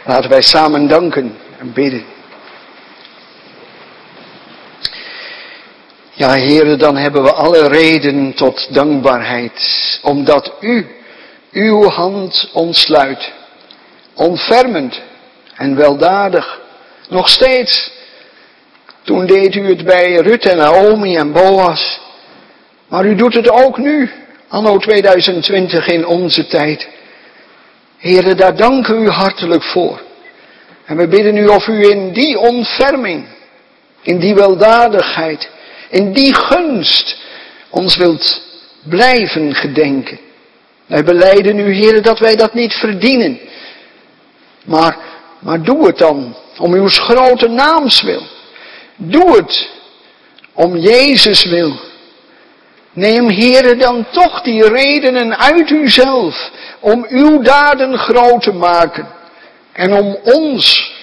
Laten wij samen danken en bidden. Ja, Heere, dan hebben we alle reden tot dankbaarheid, omdat U uw hand ontsluit, ontfermend en weldadig. Nog steeds, toen deed U het bij Rut en Naomi en Boas, maar U doet het ook nu, anno tweeduizend twintig in onze tijd. Heere, daar danken U hartelijk voor. En we bidden U of U in die ontferming, in die weldadigheid, in die gunst ons wilt blijven gedenken. Wij belijden U, Heere, dat wij dat niet verdienen. Maar, maar doe het dan om Uw grote naams wil. Doe het om Jezus wil. Neem, Heere, dan toch die redenen uit Uzelf om Uw daden groot te maken. En om ons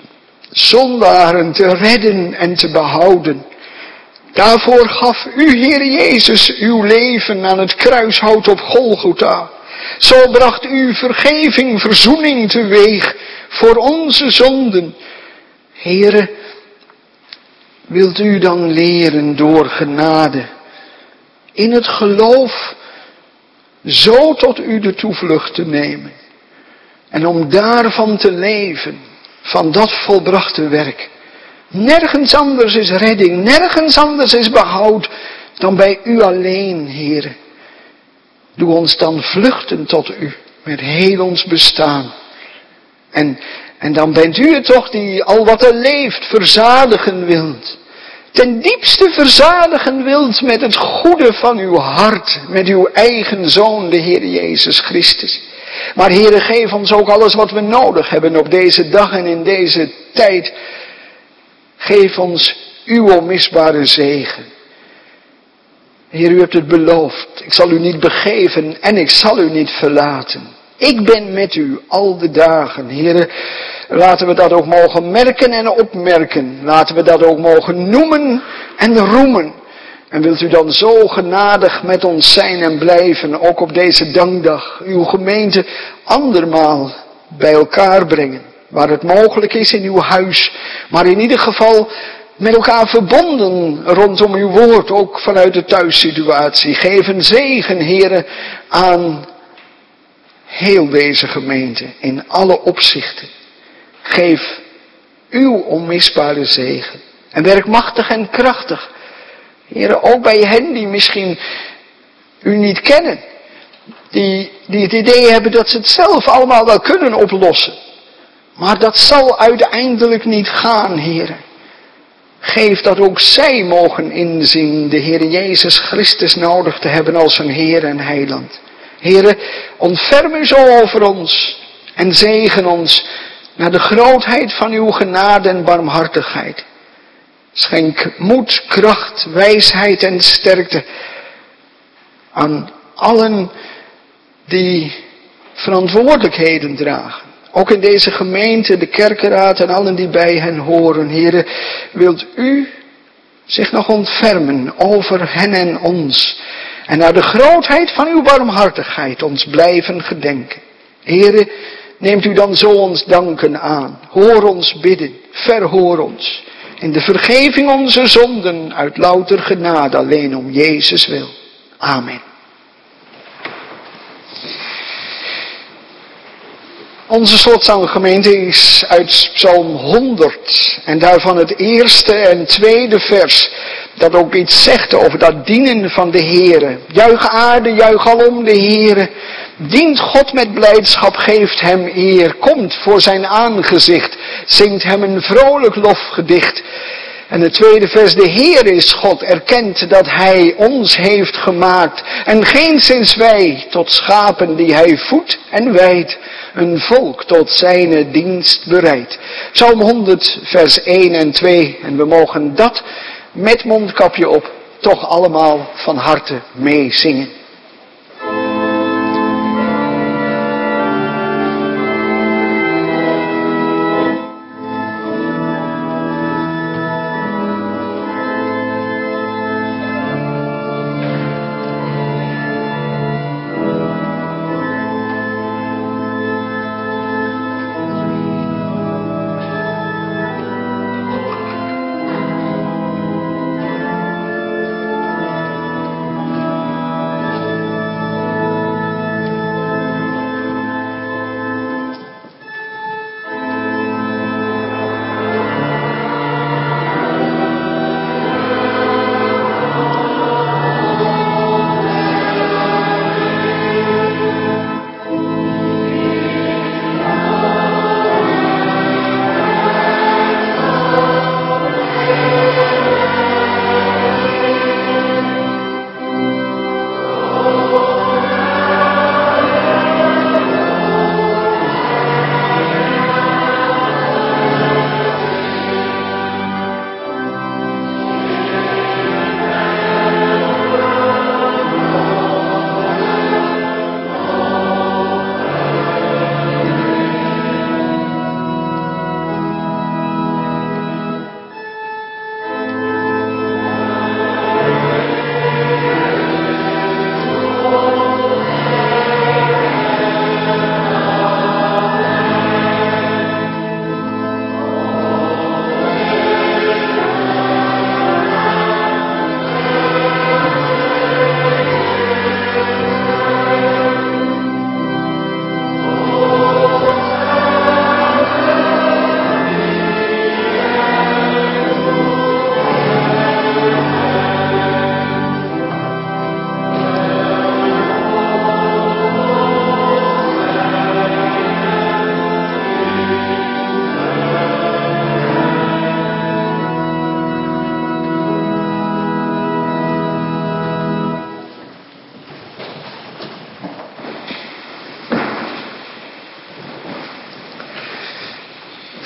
zondaren te redden en te behouden. Daarvoor gaf U, Heere Jezus, Uw leven aan het kruishout op Golgotha. Zo bracht U vergeving, verzoening teweeg voor onze zonden. Heere, wilt U dan leren door genade in het geloof zo tot U de toevlucht te nemen. En om daarvan te leven, van dat volbrachte werk. Nergens anders is redding, nergens anders is behoud dan bij U alleen, Heere. Doe ons dan vluchten tot U met heel ons bestaan. En, en dan bent U het toch die al wat er leeft verzadigen wilt. Ten diepste verzadigen wilt met het goede van uw hart, met uw eigen Zoon, de Heer Jezus Christus. Maar Heere, geef ons ook alles wat we nodig hebben op deze dag en in deze tijd. Geef ons uw onmisbare zegen. Heer, U hebt het beloofd. Ik zal U niet begeven en ik zal U niet verlaten. Ik ben met U al de dagen. Heer, laten we dat ook mogen merken en opmerken. Laten we dat ook mogen noemen en roemen. En wilt U dan zo genadig met ons zijn en blijven, ook op deze dankdag, uw gemeente andermaal bij elkaar brengen. Waar het mogelijk is in uw huis, maar in ieder geval met elkaar verbonden rondom uw woord, ook vanuit de thuissituatie. Geef een zegen, Heere, aan heel deze gemeente, in alle opzichten. Geef uw onmisbare zegen. En werk machtig en krachtig. Heere, ook bij hen die misschien u niet kennen. Die, die het idee hebben dat ze het zelf allemaal wel kunnen oplossen. Maar dat zal uiteindelijk niet gaan, Heere. Geef dat ook zij mogen inzien de Heer Jezus Christus nodig te hebben als hun Heer en Heiland. Heere, ontferm U zo over ons en zegen ons naar de grootheid van uw genade en barmhartigheid. Schenk moed, kracht, wijsheid en sterkte aan allen die verantwoordelijkheden dragen. Ook in deze gemeente, de kerkenraad en allen die bij hen horen. Heere, wilt U zich nog ontfermen over hen en ons. En naar de grootheid van uw barmhartigheid ons blijven gedenken. Heere, neemt U dan zo ons danken aan. Hoor ons bidden, verhoor ons. In de vergeving onze zonden uit louter genade alleen om Jezus wil. Amen. Onze slotzanggemeente is uit Psalm honderd en daarvan het eerste en tweede vers dat ook iets zegt over dat dienen van de Heere. Juich aarde, juich alom de Heere. Dient God met blijdschap, geeft hem eer. Komt voor zijn aangezicht, zingt hem een vrolijk lofgedicht. En het tweede vers, de Heer is God, erkent dat Hij ons heeft gemaakt. En geenszins wij tot schapen die Hij voedt en wijdt. Een volk tot zijn dienst bereidt. Psalm honderd vers één en twee. En we mogen dat met mondkapje op toch allemaal van harte meezingen.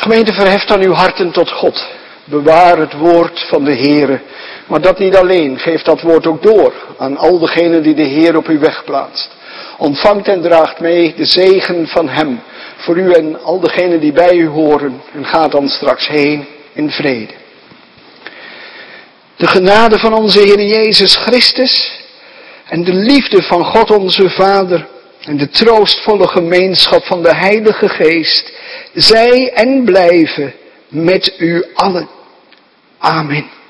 Gemeente, verheft dan uw harten tot God. Bewaar het woord van de Heere. Maar dat niet alleen. Geef dat woord ook door aan al degenen die de Heer op uw weg plaatst. Ontvangt en draagt mee de zegen van hem. Voor u en al degenen die bij u horen. En gaat dan straks heen in vrede. De genade van onze Heer Jezus Christus. En de liefde van God onze Vader. En de troostvolle gemeenschap van de Heilige Geest. Zij en blijven met u allen. Amen.